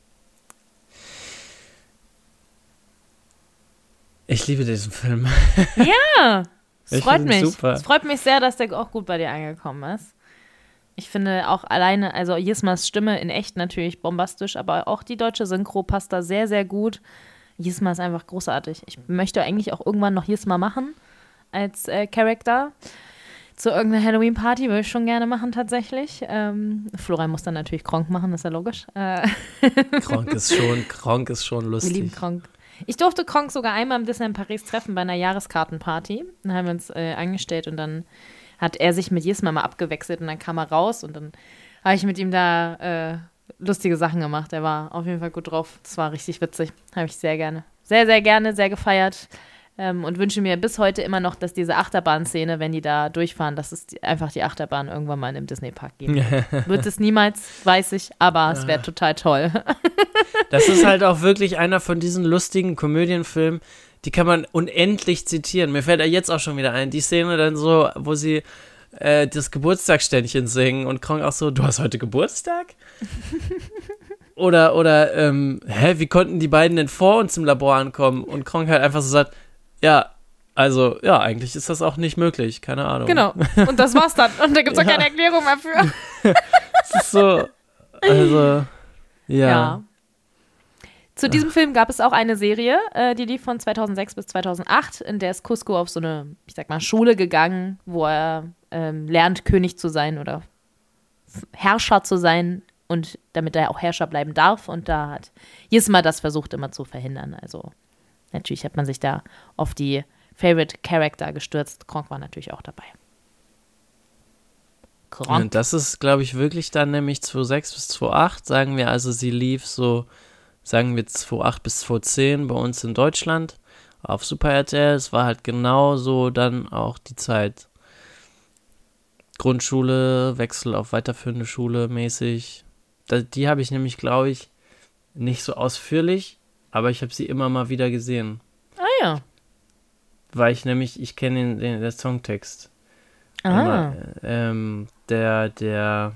Speaker 1: Ich liebe diesen Film.
Speaker 2: Ja, es
Speaker 1: Ich
Speaker 2: freut
Speaker 1: find ihn
Speaker 2: mich.
Speaker 1: super.
Speaker 2: Es freut mich sehr, dass der auch gut bei dir angekommen ist. Ich finde auch alleine, also Yismas Stimme in echt natürlich bombastisch, aber auch die deutsche Synchro passt da sehr, sehr gut. Yisma ist einfach großartig. Ich möchte eigentlich auch irgendwann noch Yisma machen als äh, Charakter. Zu irgendeiner Halloween-Party würde ich schon gerne machen tatsächlich. Ähm, Florian muss dann natürlich Kronk machen, ist ja logisch. Äh.
Speaker 1: Kronk ist schon, Kronk ist schon lustig.
Speaker 2: Wir lieben Kronk. Ich durfte Kronk sogar einmal im Disneyland Paris treffen bei einer Jahreskartenparty. Dann haben wir uns äh, angestellt und dann hat er sich mit Yisma mal abgewechselt und dann kam er raus und dann habe ich mit ihm da äh, lustige Sachen gemacht. Er war auf jeden Fall gut drauf. Das war richtig witzig. Habe ich sehr gerne. Sehr, sehr gerne, sehr gefeiert. Ähm, und wünsche mir bis heute immer noch, dass diese Achterbahn-Szene, wenn die da durchfahren, dass es die, einfach die Achterbahn irgendwann mal in einem Disney-Park geben wird. Wird es niemals, weiß ich, aber es wäre total toll.
Speaker 1: Das ist halt auch wirklich einer von diesen lustigen Komödienfilmen, die kann man unendlich zitieren. Mir fällt ja jetzt auch schon wieder ein, die Szene dann so, wo sie äh, das Geburtstagsständchen singen und Kronk auch so, du hast heute Geburtstag? Oder, oder, ähm, hä, wie konnten die beiden denn vor uns im Labor ankommen? Und Kronk halt einfach so sagt, ja, also, ja, eigentlich ist das auch nicht möglich, keine Ahnung.
Speaker 2: Genau, und das war's dann. Und da gibt's auch ja. keine Erklärung mehr für.
Speaker 1: Es ist so, also, ja.
Speaker 2: ja. Zu diesem Film gab es auch eine Serie, äh, die lief von zweitausendsechs bis zweitausendacht, in der ist Cusco auf so eine, ich sag mal, Schule gegangen, wo er ähm, lernt, König zu sein oder Herrscher zu sein und damit er auch Herrscher bleiben darf. Und da hat Yisma das versucht immer zu verhindern. Also natürlich hat man sich da auf die Favorite Character gestürzt. Kronk war natürlich auch dabei.
Speaker 1: Kronk. Und das ist, glaube ich, wirklich dann nämlich zweitausendsechs bis zweitausendacht, sagen wir, also sie lief so, sagen wir zweitausendacht bis zweitausendzehn bei uns in Deutschland auf Super R T L. Es war halt genau so dann auch die Zeit. Grundschule, Wechsel auf weiterführende Schule mäßig. Da, die habe ich nämlich, glaube ich, nicht so ausführlich, aber ich habe sie immer mal wieder gesehen.
Speaker 2: Ah ja.
Speaker 1: Weil ich nämlich, ich kenne den, den, den Songtext.
Speaker 2: Ah.
Speaker 1: Immer, ähm, der, der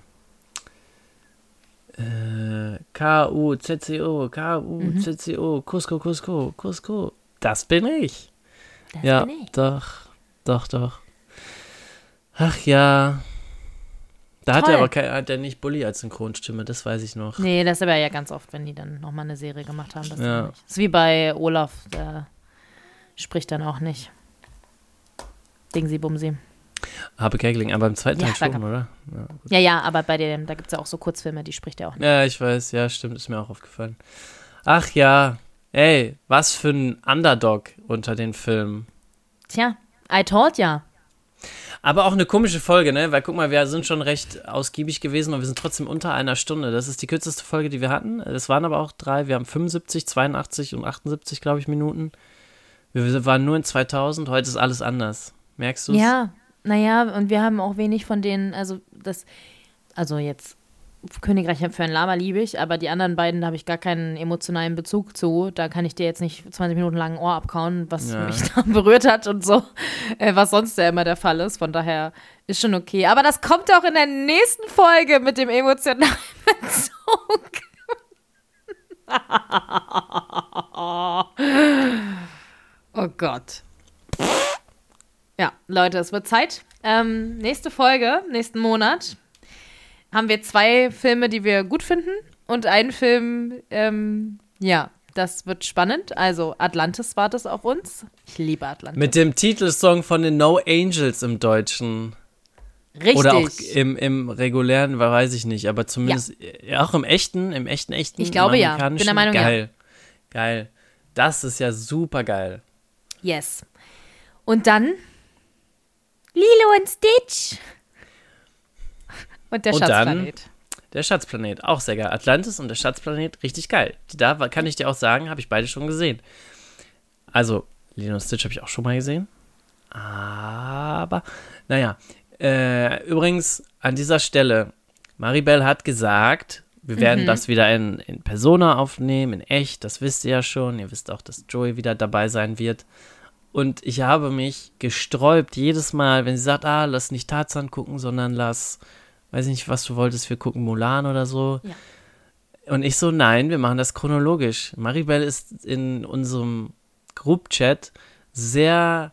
Speaker 1: äh, K U Z C O, K U Z C O, Cusco, Cusco, Cusco. Das bin ich.
Speaker 2: Das
Speaker 1: ja,
Speaker 2: bin ich.
Speaker 1: doch, doch, doch. Ach ja. Da hat
Speaker 2: Toll.
Speaker 1: er aber kein, hat er nicht Bully als Synchronstimme, das weiß ich noch.
Speaker 2: Nee, das ist aber ja ganz oft, wenn die dann nochmal eine Serie gemacht haben. Das,
Speaker 1: Ja.
Speaker 2: nicht. Das ist wie bei Olaf, der spricht dann auch nicht. Dingsi Bumsi.
Speaker 1: Habe Kerkeling, aber im zweiten
Speaker 2: Ja,
Speaker 1: Teil schon,
Speaker 2: danke.
Speaker 1: oder? Ja, gut.
Speaker 2: Ja, ja, aber bei dem, da gibt es ja auch so Kurzfilme, die spricht er auch nicht.
Speaker 1: Ja, ich weiß, ja, stimmt, ist mir auch aufgefallen. Ach ja, ey, was für ein Underdog unter den Filmen.
Speaker 2: Tja, I told ya.
Speaker 1: Aber auch eine komische Folge, ne? Weil guck mal, wir sind schon recht ausgiebig gewesen und wir sind trotzdem unter einer Stunde. Das ist die kürzeste Folge, die wir hatten. Es waren aber auch drei. Wir haben fünfundsiebzig, zweiundachtzig und achtundsiebzig, glaube ich, Minuten. Wir waren nur in zweitausend. Heute ist alles anders. Merkst du es?
Speaker 2: Ja, naja, und wir haben auch wenig von denen, also das, also jetzt Königreich für ein Lama liebe ich, aber die anderen beiden, da habe ich gar keinen emotionalen Bezug zu. Da kann ich dir jetzt nicht zwanzig Minuten lang ein Ohr abkauen, was
Speaker 1: Ja.
Speaker 2: mich da berührt hat und so, äh, was sonst ja immer der Fall ist. Von daher ist schon okay. Aber das kommt auch in der nächsten Folge mit dem emotionalen Bezug. Oh Gott. Ja, Leute, es wird Zeit. Ähm, nächste Folge, nächsten Monat, haben wir zwei Filme, die wir gut finden und einen Film, ähm, ja, das wird spannend. Also Atlantis wartet auf uns. Ich liebe Atlantis.
Speaker 1: Mit dem Titelsong von den No Angels im Deutschen.
Speaker 2: Richtig.
Speaker 1: Oder auch im, im regulären, weiß ich nicht, aber zumindest ja. auch im echten, im echten, echten.
Speaker 2: Ich glaube, ja.
Speaker 1: amerikanischen.
Speaker 2: Bin der Meinung,
Speaker 1: geil. Ja. Geil. Das ist ja super geil.
Speaker 2: Yes. Und dann Lilo und Stitch. Und der
Speaker 1: Und
Speaker 2: Schatzplanet.
Speaker 1: dann der Schatzplanet, auch sehr geil. Atlantis und der Schatzplanet, richtig geil. Da kann ich dir auch sagen, habe ich beide schon gesehen. Also, Lilo und Stitch habe ich auch schon mal gesehen. Aber, naja. Äh, übrigens, an dieser Stelle, Maribel hat gesagt, wir werden
Speaker 2: Mhm.
Speaker 1: das wieder in, in Persona aufnehmen, in echt, das wisst ihr ja schon. Ihr wisst auch, dass Joey wieder dabei sein wird. Und ich habe mich gesträubt, jedes Mal, wenn sie sagt, ah, lass nicht Tarzan gucken, sondern lass, weiß ich nicht, was du wolltest, wir gucken Mulan oder so.
Speaker 2: Ja.
Speaker 1: Und ich so, nein, wir machen das chronologisch. Maribel ist in unserem Group-Chat sehr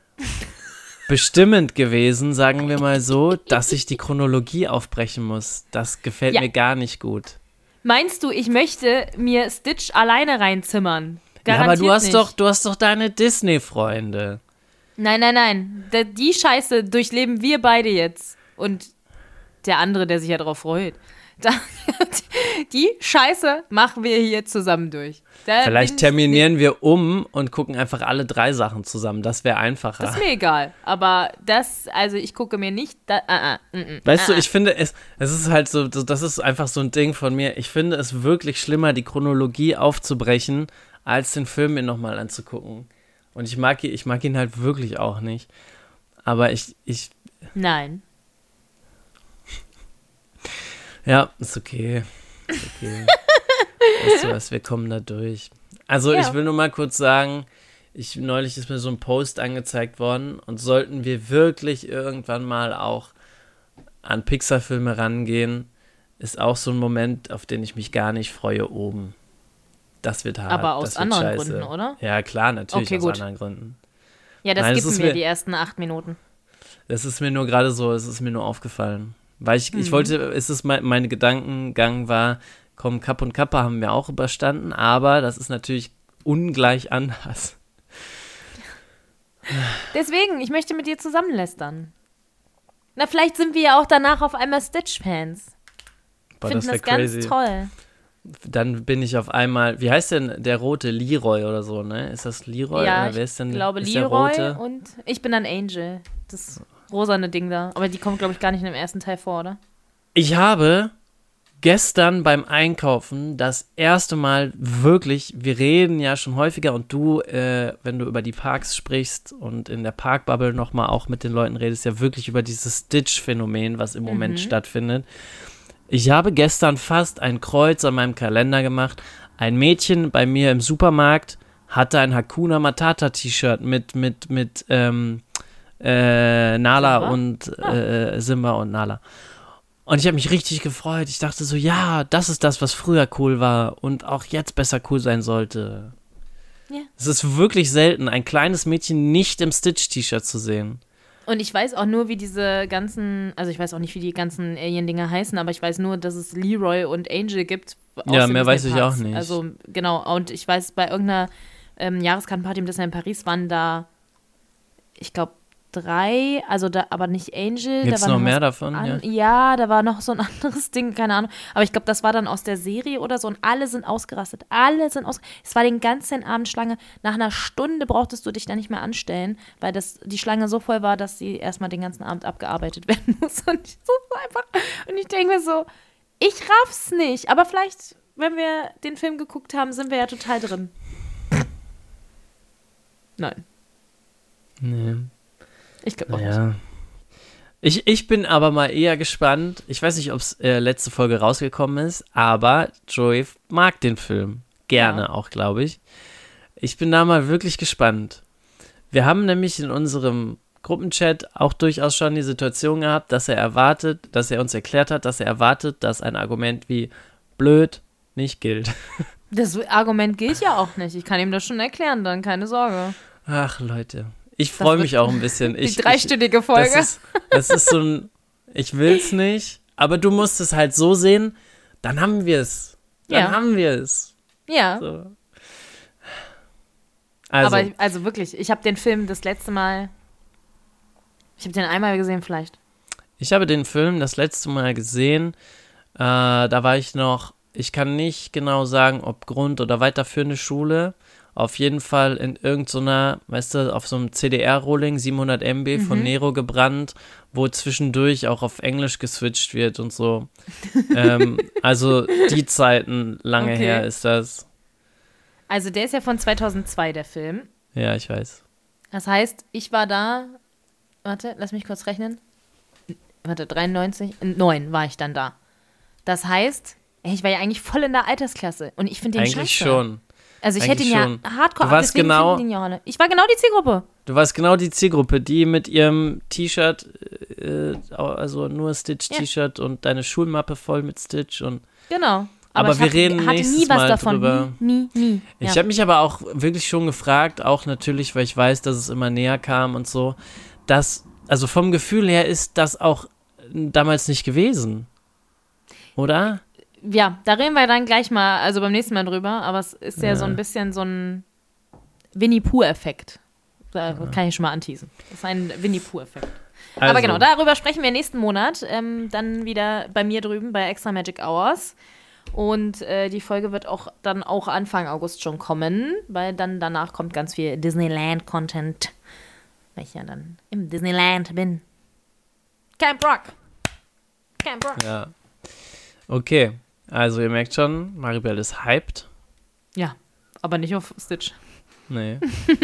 Speaker 1: bestimmend gewesen, sagen wir mal so, dass ich die Chronologie aufbrechen muss. Das gefällt
Speaker 2: Ja.
Speaker 1: mir gar nicht gut.
Speaker 2: Meinst du, ich möchte mir Stitch alleine reinzimmern?
Speaker 1: Ja, aber du
Speaker 2: Garantiert
Speaker 1: hast
Speaker 2: nicht.
Speaker 1: doch, du hast doch deine Disney-Freunde.
Speaker 2: Nein, nein, nein. Da- Die Scheiße durchleben wir beide jetzt. Und der andere, der sich ja drauf freut. Da, die Scheiße machen wir hier zusammen durch. Da
Speaker 1: Vielleicht
Speaker 2: bin-
Speaker 1: terminieren wir um und gucken einfach alle drei Sachen zusammen. Das wäre einfacher.
Speaker 2: Das ist mir egal. Aber das, also ich gucke mir nicht. Da, ah, ah, mm, mm,
Speaker 1: Weißt
Speaker 2: ah,
Speaker 1: du, ich finde, es, es ist halt so, das ist einfach so ein Ding von mir. Ich finde es wirklich schlimmer, die Chronologie aufzubrechen, als den Film mir nochmal anzugucken. Und ich mag, ihn- ich mag ihn halt wirklich auch nicht. Aber ich, ich,
Speaker 2: Nein.
Speaker 1: ja, ist okay. Ist okay. Weißt du was, wir kommen da durch. Also
Speaker 2: Ja.
Speaker 1: ich will nur mal kurz sagen, ich, neulich ist mir so ein Post angezeigt worden und sollten wir wirklich irgendwann mal auch an Pixar-Filme rangehen, ist auch so ein Moment, auf den ich mich gar nicht freue, oben. Das wird hart.
Speaker 2: Aber aus
Speaker 1: das wird
Speaker 2: anderen
Speaker 1: scheiße.
Speaker 2: Gründen, oder?
Speaker 1: Ja, klar, natürlich
Speaker 2: Okay,
Speaker 1: aus
Speaker 2: gut.
Speaker 1: anderen Gründen.
Speaker 2: Ja, das
Speaker 1: Nein, das
Speaker 2: skippen
Speaker 1: ist
Speaker 2: wir
Speaker 1: mir-
Speaker 2: die ersten acht Minuten.
Speaker 1: Das ist mir nur gerade so, es ist mir nur aufgefallen. Weil ich,
Speaker 2: Mhm.
Speaker 1: ich wollte, es ist mein, mein Gedankengang war, komm, Kapp und Kappa haben wir auch überstanden, aber das ist natürlich ungleich anders.
Speaker 2: Deswegen, ich möchte mit dir zusammenlästern. Na, vielleicht sind wir ja auch danach auf einmal Stitch-Fans.
Speaker 1: Boah,
Speaker 2: Finden
Speaker 1: das
Speaker 2: das,
Speaker 1: wäre
Speaker 2: ganz
Speaker 1: crazy.
Speaker 2: toll.
Speaker 1: Dann bin ich auf einmal, wie heißt denn der rote? Leroy oder so, ne? Ist das Leroy?
Speaker 2: Ja,
Speaker 1: oder wer ist denn,
Speaker 2: ich glaube
Speaker 1: ist
Speaker 2: Leroy
Speaker 1: der rote?
Speaker 2: und ich bin dann Angel. Das rosane Ding da. Aber die kommt, glaube ich, gar nicht in dem ersten Teil vor, oder?
Speaker 1: Ich habe gestern beim Einkaufen das erste Mal wirklich, wir reden ja schon häufiger und du, äh, wenn du über die Parks sprichst und in der Parkbubble nochmal auch mit den Leuten redest, ja wirklich über dieses Stitch-Phänomen, was im
Speaker 2: Mhm.
Speaker 1: Moment stattfindet. Ich habe gestern fast ein Kreuz an meinem Kalender gemacht. Ein Mädchen bei mir im Supermarkt hatte ein Hakuna Matata-T-Shirt mit, mit, mit ähm, äh, Nala
Speaker 2: Simba?
Speaker 1: und äh, Simba und Nala. Und ich habe mich richtig gefreut. Ich dachte so, ja, das ist das, was früher cool war und auch jetzt besser cool sein sollte.
Speaker 2: Ja.
Speaker 1: Es ist wirklich selten, ein kleines Mädchen nicht im Stitch-T-Shirt zu sehen.
Speaker 2: Und ich weiß auch nur, wie diese ganzen, also ich weiß auch nicht, wie die ganzen Alien-Dinger heißen, aber ich weiß nur, dass es Leroy und Angel gibt. aus
Speaker 1: Ja,
Speaker 2: den
Speaker 1: mehr weiß ich
Speaker 2: Disney-Parks.
Speaker 1: auch nicht.
Speaker 2: Also genau, und ich weiß, bei irgendeiner ähm, Jahreskartenparty im Disney in Paris waren da, ich glaube, drei, also da, aber nicht Angel.
Speaker 1: Gibt's
Speaker 2: da war
Speaker 1: noch mehr
Speaker 2: was
Speaker 1: davon?
Speaker 2: An,
Speaker 1: Ja.
Speaker 2: ja, da war noch so ein anderes Ding, keine Ahnung. Aber ich glaube, das war dann aus der Serie oder so und alle sind ausgerastet. Alle sind aus. Es war den ganzen Abend Schlange. Nach einer Stunde brauchtest du dich da nicht mehr anstellen, weil das, die Schlange so voll war, dass sie erstmal den ganzen Abend abgearbeitet werden muss. Und ich, so einfach, und ich denke mir so, ich raff's nicht. Aber vielleicht, wenn wir den Film geguckt haben, sind wir ja total drin. Nein,
Speaker 1: Nee.
Speaker 2: ich glaube auch nicht.
Speaker 1: Ja. Ich, ich bin aber mal eher gespannt. Ich weiß nicht, ob es äh, letzte Folge rausgekommen ist, aber Joey mag den Film. Gerne
Speaker 2: Ja.
Speaker 1: auch, glaube ich. Ich bin da mal wirklich gespannt. Wir haben nämlich in unserem Gruppenchat auch durchaus schon die Situation gehabt, dass er erwartet, dass er uns erklärt hat, dass er erwartet, dass ein Argument wie blöd nicht gilt.
Speaker 2: Das Argument gilt ja auch nicht. Ich kann ihm das schon erklären, dann keine Sorge.
Speaker 1: Ach, Leute. Ich freue mich auch ein bisschen. Ich,
Speaker 2: Die dreistündige Folge.
Speaker 1: Das ist, das ist so ein, ich will's nicht, aber du musst es halt so sehen, dann haben wir es. Dann
Speaker 2: Ja.
Speaker 1: haben wir es.
Speaker 2: ja,
Speaker 1: So. Also,
Speaker 2: aber ich, also wirklich, ich habe den Film das letzte Mal, ich habe den einmal gesehen vielleicht.
Speaker 1: ich habe den Film das letzte Mal gesehen, äh, da war ich noch, ich kann nicht genau sagen, ob Grund- oder weiterführende Schule, auf jeden Fall in irgendeiner, weißt du, auf so einem C D R-Rolling, siebenhundert Megabyte von Nero gebrannt, wo zwischendurch auch auf Englisch geswitcht wird und so. ähm, also die Zeiten lange
Speaker 2: Okay.
Speaker 1: her ist das.
Speaker 2: Also der ist ja von zweitausendzwei, der Film.
Speaker 1: Ja, ich weiß.
Speaker 2: Das heißt, ich war da, warte, lass mich kurz rechnen. Warte, dreiundneunzig, neun war ich dann da. Das heißt, ey, ich war ja eigentlich voll in der Altersklasse und ich finde den
Speaker 1: Eigentlich
Speaker 2: scheiße.
Speaker 1: schon.
Speaker 2: Also ich
Speaker 1: eigentlich
Speaker 2: hätte ihn
Speaker 1: schon.
Speaker 2: ja hardcore,
Speaker 1: Du warst
Speaker 2: deswegen
Speaker 1: genau-
Speaker 2: finden ihn ja alle. Ich war genau die Zielgruppe.
Speaker 1: Du warst genau die Zielgruppe, die mit ihrem T-Shirt, äh, also nur Stitch-T-Shirt und deine Schulmappe voll mit Stitch und
Speaker 2: Genau.
Speaker 1: Aber
Speaker 2: ich
Speaker 1: wir
Speaker 2: hab,
Speaker 1: reden
Speaker 2: hatte
Speaker 1: nächstes
Speaker 2: nie was
Speaker 1: Mal
Speaker 2: davon.
Speaker 1: drüber.
Speaker 2: Nie, nie, nie.
Speaker 1: Ich
Speaker 2: Ja.
Speaker 1: habe mich aber auch wirklich schon gefragt, auch natürlich, weil ich weiß, dass es immer näher kam und so, dass, also vom Gefühl her ist das auch damals nicht gewesen. Oder?
Speaker 2: Ja, da reden wir dann gleich mal, also beim nächsten Mal drüber, aber es ist ja,
Speaker 1: Ja.
Speaker 2: so ein bisschen so ein Winnie-Pooh-Effekt. Da kann ich schon mal anteasen. Das ist ein Winnie-Pooh-Effekt.
Speaker 1: Also,
Speaker 2: Aber genau, darüber sprechen wir nächsten Monat. Ähm, dann wieder bei mir drüben bei Extra Magic Hours. Und äh, die Folge wird auch dann auch Anfang August schon kommen, weil dann danach kommt ganz viel Disneyland-Content, weil ich ja dann im Disneyland bin. Camp Rock. Camp Rock.
Speaker 1: Ja. Okay, also ihr merkt schon, Maribel ist hyped.
Speaker 2: Ja, aber nicht auf Stitch.
Speaker 1: Nee.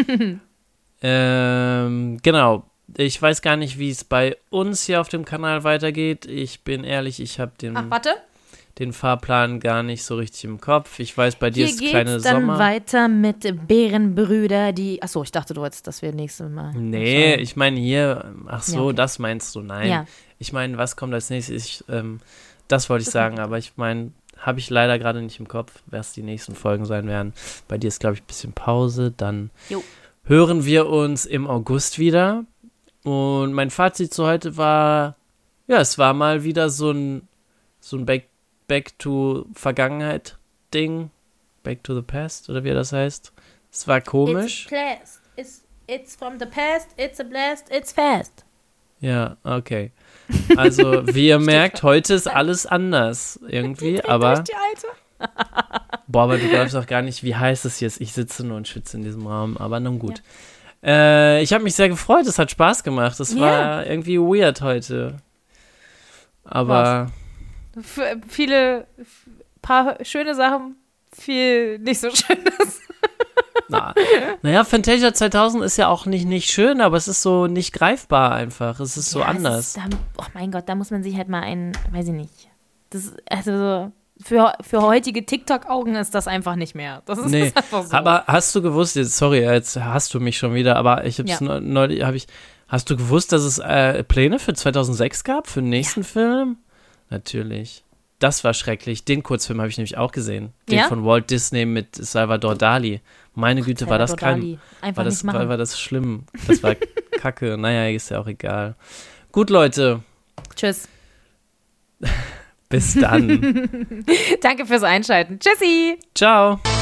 Speaker 1: ähm, genau. Ich weiß gar nicht, wie es bei uns hier auf dem Kanal weitergeht. Ich bin ehrlich, ich habe den,
Speaker 2: Ach, warte.
Speaker 1: den Fahrplan gar nicht so richtig im Kopf. Ich weiß, bei dir
Speaker 2: Hier
Speaker 1: ist
Speaker 2: geht's
Speaker 1: kleine
Speaker 2: dann
Speaker 1: Sommer.
Speaker 2: weiter mit Bärenbrüder, die. Achso, ich dachte, du wolltest, dass wir nächstes Mal.
Speaker 1: Nee, ich meine hier, ach so,
Speaker 2: Ja, okay.
Speaker 1: das meinst du, nein.
Speaker 2: Ja.
Speaker 1: Ich meine, was kommt als nächstes? Ich, ähm, das wollte ich sagen, aber ich meine, habe ich leider gerade nicht im Kopf, was die nächsten Folgen sein werden. Bei dir ist, glaube ich, ein bisschen Pause. Dann
Speaker 2: Jo.
Speaker 1: hören wir uns im August wieder. Und mein Fazit zu heute war, ja, es war mal wieder so ein, so ein Back, Back to Vergangenheit-Ding. Back to the Past, oder wie das heißt. Es war komisch.
Speaker 2: It's blast. It's, it's from the past, it's a blast, it's fast.
Speaker 1: Ja, okay. Also, wie ihr merkt, heute ist alles anders irgendwie, aber
Speaker 2: Die Alte.
Speaker 1: boah, aber du glaubst auch gar nicht, wie heiß es hier ist. Ich sitze nur und schwitze in diesem Raum, aber nun gut. Äh, ich habe mich sehr gefreut, es hat Spaß gemacht. Es
Speaker 2: Ja.
Speaker 1: war irgendwie weird heute. Aber
Speaker 2: F- viele, f- paar schöne Sachen, viel nicht so Schönes.
Speaker 1: Na, naja, Fantasia zweitausend ist ja auch nicht, nicht schön, aber es ist so nicht greifbar einfach. Es ist so
Speaker 2: ja,
Speaker 1: anders.
Speaker 2: Es ist, da, oh mein Gott, da muss man sich halt mal ein, weiß ich nicht. Das, also so, für, für heutige TikTok-Augen ist das einfach nicht mehr. Das ist,
Speaker 1: Nee,
Speaker 2: ist einfach so.
Speaker 1: aber hast du gewusst, jetzt, sorry, jetzt hast du mich schon wieder, aber ich hab's
Speaker 2: Ja.
Speaker 1: neulich, habe ich, hast du gewusst, dass es äh, Pläne für zweitausendsechs gab, für den nächsten Film? Natürlich. Das war schrecklich. Den Kurzfilm habe ich nämlich auch gesehen. Den
Speaker 2: Ja?
Speaker 1: von Walt Disney mit Salvador Dali. Meine Güte, war das
Speaker 2: Salvador
Speaker 1: kein,
Speaker 2: Dali. Einfach
Speaker 1: war das,
Speaker 2: nicht machen.
Speaker 1: war, war das schlimm. Das war kacke. Naja, ist ja auch egal. Gut, Leute,
Speaker 2: Tschüss.
Speaker 1: bis dann.
Speaker 2: Danke fürs Einschalten. Tschüssi.
Speaker 1: Ciao.